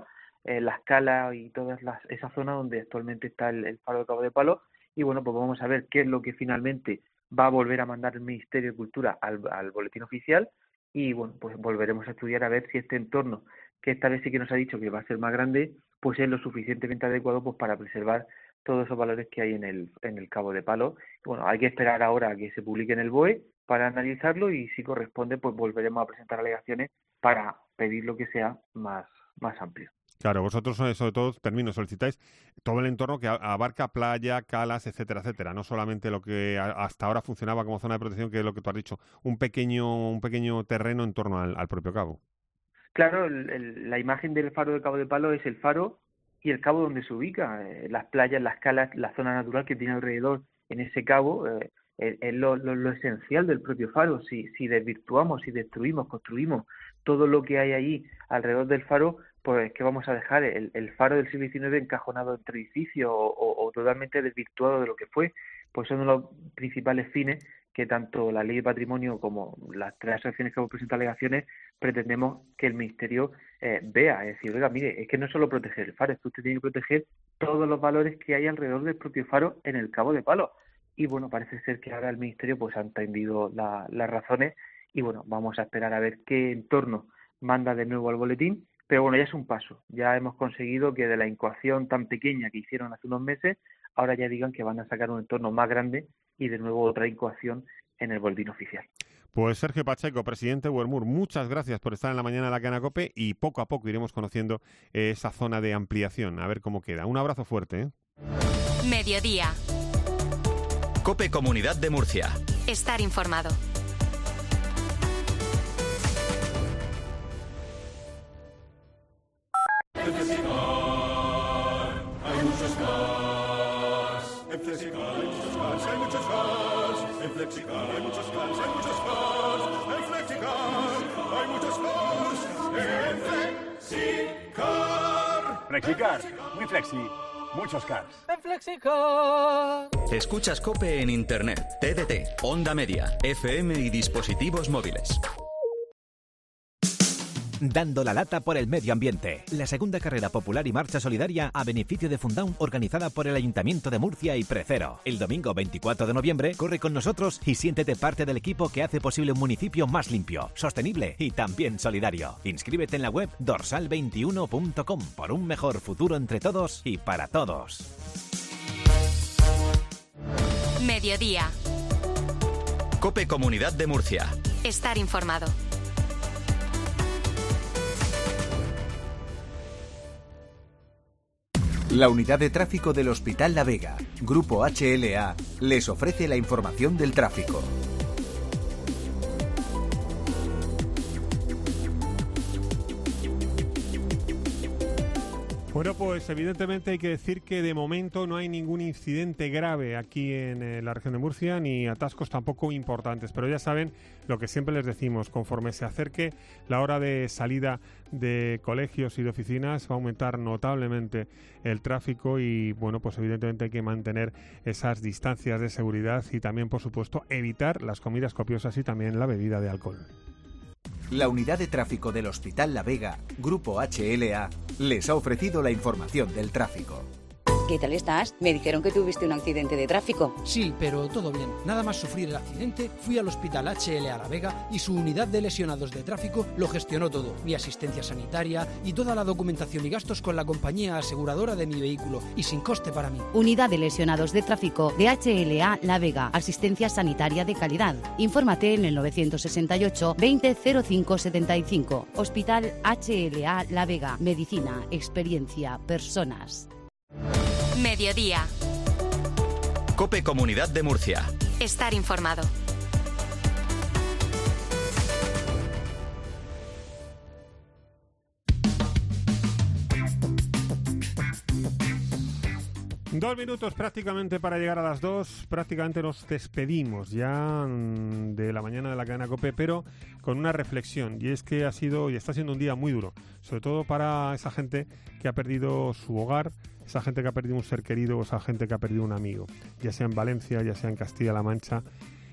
Speaker 18: eh, La Escala y toda esa zona donde actualmente está el, el faro de Cabo de Palos. Y bueno, pues vamos a ver qué es lo que finalmente va a volver a mandar el Ministerio de Cultura al, al boletín oficial, y bueno, pues volveremos a estudiar a ver si este entorno, que esta vez sí que nos ha dicho que va a ser más grande, pues es lo suficientemente adecuado pues para preservar todos esos valores que hay en el en el Cabo de Palos. Bueno, hay que esperar ahora a que se publique en el B O E para analizarlo, y si corresponde pues volveremos a presentar alegaciones para pedir lo que sea más, más amplio.
Speaker 4: Claro, vosotros sobre todo, termino, solicitáis todo el entorno que abarca playa, calas, etcétera, etcétera, no solamente lo que hasta ahora funcionaba como zona de protección, que es lo que tú has dicho, un pequeño un pequeño terreno en torno al, al propio cabo.
Speaker 18: Claro, el, el, la imagen del faro de Cabo de Palos es el faro y el cabo donde se ubica, eh, las playas, las calas, la zona natural que tiene alrededor en ese cabo, eh, es, es lo, lo, lo esencial del propio faro. Si, si desvirtuamos, si destruimos, construimos todo lo que hay allí alrededor del faro, pues que vamos a dejar el, el faro del siglo diecinueve encajonado entre edificios o, o, o totalmente desvirtuado de lo que fue. Pues son los principales fines que tanto la Ley de Patrimonio como las tres asociaciones que hemos presentado alegaciones pretendemos que el Ministerio eh, vea. Es decir, oiga, mire, es que no es solo proteger el faro, es que usted tiene que proteger todos los valores que hay alrededor del propio faro en el Cabo de Palos. Y bueno, parece ser que ahora el Ministerio pues ha entendido la, las razones, y bueno, vamos a esperar a ver qué entorno manda de nuevo al boletín. Pero bueno, ya es un paso. Ya hemos conseguido que de la incoación tan pequeña que hicieron hace unos meses, ahora ya digan que van a sacar un entorno más grande y de nuevo otra incoación en el boletín oficial.
Speaker 4: Pues Sergio Pacheco, presidente de Wermur, muchas gracias por estar en la mañana de la Cadena COPE, y poco a poco iremos conociendo esa zona de ampliación, a ver cómo queda. Un abrazo fuerte, ¿eh?
Speaker 3: Mediodía.
Speaker 2: COPE Comunidad de Murcia.
Speaker 3: Estar informado.
Speaker 19: En Flexicar hay muchos cars. En Flexicar hay muchos cars, hay muchos cars. En Flexicar hay muchos cars, hay muchos cars. En Flexicar hay muchos cars. En Flexicar.
Speaker 20: Flexicar, muy flexi, muchos cars.
Speaker 19: En Flexicar.
Speaker 2: Escuchas COPE en Internet, T D T, Onda Media, F M y dispositivos móviles.
Speaker 21: Dando la lata por el medio ambiente. La segunda carrera popular y marcha solidaria a beneficio de Fundaun, organizada por el Ayuntamiento de Murcia y Precero. El domingo veinticuatro de noviembre, corre con nosotros y siéntete parte del equipo que hace posible un municipio más limpio, sostenible y también solidario. Inscríbete en la web dorsal veintiuno punto com por un mejor futuro entre todos y para todos.
Speaker 3: Mediodía.
Speaker 2: COPE Comunidad de Murcia.
Speaker 3: Estar informado.
Speaker 17: La unidad de tráfico del Hospital La Vega, Grupo H L A, les ofrece la información del tráfico.
Speaker 4: Bueno, pues evidentemente hay que decir que de momento no hay ningún incidente grave aquí en eh, la región de Murcia, ni atascos tampoco importantes, pero ya saben lo que siempre les decimos: conforme se acerque la hora de salida de colegios y de oficinas va a aumentar notablemente el tráfico, y bueno, pues evidentemente hay que mantener esas distancias de seguridad y también, por supuesto, evitar las comidas copiosas y también la bebida de alcohol.
Speaker 17: La unidad de tráfico del Hospital La Vega, Grupo H L A, les ha ofrecido la información del tráfico.
Speaker 22: ¿Qué tal estás? Me dijeron que tuviste un accidente de tráfico.
Speaker 25: Sí, pero todo bien. Nada más sufrir el accidente, fui al Hospital H L A La Vega y su unidad de lesionados de tráfico lo gestionó todo. Mi asistencia sanitaria y toda la documentación y gastos con la compañía aseguradora de mi vehículo, y sin coste para mí.
Speaker 26: Unidad de lesionados de tráfico de H L A La Vega. Asistencia sanitaria de calidad. Infórmate en el novecientos sesenta y ocho veinte cero cinco setenta y cinco. Hospital H L A La Vega. Medicina, experiencia, personas.
Speaker 3: Mediodía.
Speaker 2: COPE Comunidad de Murcia.
Speaker 3: Estar informado.
Speaker 4: Dos minutos prácticamente para llegar a las dos. Prácticamente nos despedimos ya de la mañana de la cadena COPE, pero con una reflexión, y es que ha sido y está siendo un día muy duro, sobre todo para esa gente que ha perdido su hogar, esa gente que ha perdido un ser querido, o esa gente que ha perdido un amigo, ya sea en Valencia, ya sea en Castilla-La Mancha.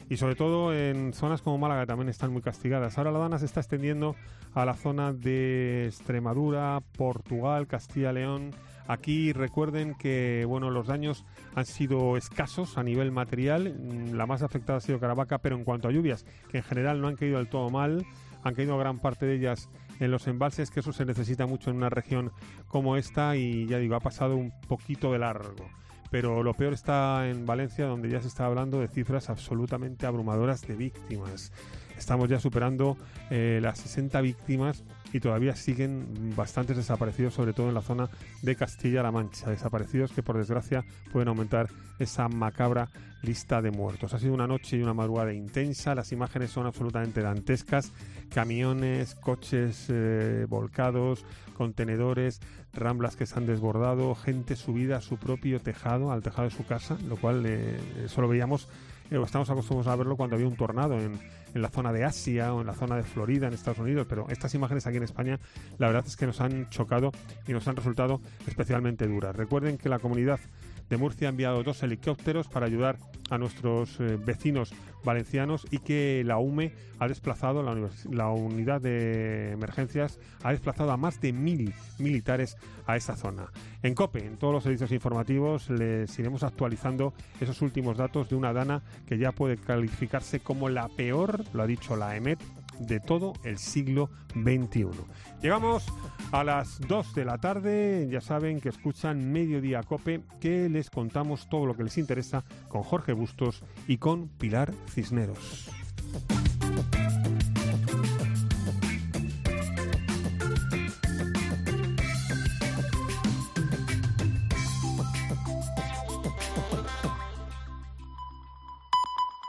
Speaker 4: y sobre todo en zonas como Málaga también están muy castigadas. Ahora la dana se está extendiendo a la zona de Extremadura, Portugal, Castilla y León. Aquí recuerden que bueno, los daños han sido escasos a nivel material. La más afectada ha sido Caravaca, pero en cuanto a lluvias, que en general no han caído del todo mal, han caído gran parte de ellas en los embalses, que eso se necesita mucho en una región como esta, y ya digo, ha pasado un poquito de largo. Pero lo peor está en Valencia, donde ya se está hablando de cifras absolutamente abrumadoras de víctimas. Estamos ya superando eh, las sesenta víctimas y todavía siguen bastantes desaparecidos, sobre todo en la zona de Castilla-La Mancha. Desaparecidos que, por desgracia, pueden aumentar esa macabra lista de muertos. Ha sido una noche y una madrugada intensa. Las imágenes son absolutamente dantescas. Camiones, coches eh, volcados, contenedores, ramblas que se han desbordado, gente subida a su propio tejado, al tejado de su casa, lo cual eh, eso lo veíamos, eh, estamos acostumbrados a verlo cuando había un tornado en, en la zona de Asia o en la zona de Florida, en Estados Unidos, pero estas imágenes aquí en España, la verdad es que nos han chocado y nos han resultado especialmente duras. Recuerden que la Comunidad de Murcia ha enviado dos helicópteros para ayudar a nuestros eh, vecinos valencianos, y que la U M E ha desplazado, la, la unidad de emergencias ha desplazado a más de mil militares a esa zona. En COPE, en todos los servicios informativos, les iremos actualizando esos últimos datos de una dana que ya puede calificarse como la peor, lo ha dicho la EMET, de todo el siglo veintiuno. Llegamos a las dos de la tarde, ya saben que escuchan Mediodía COPE, que les contamos todo lo que les interesa con Jorge Bustos y con Pilar Cisneros.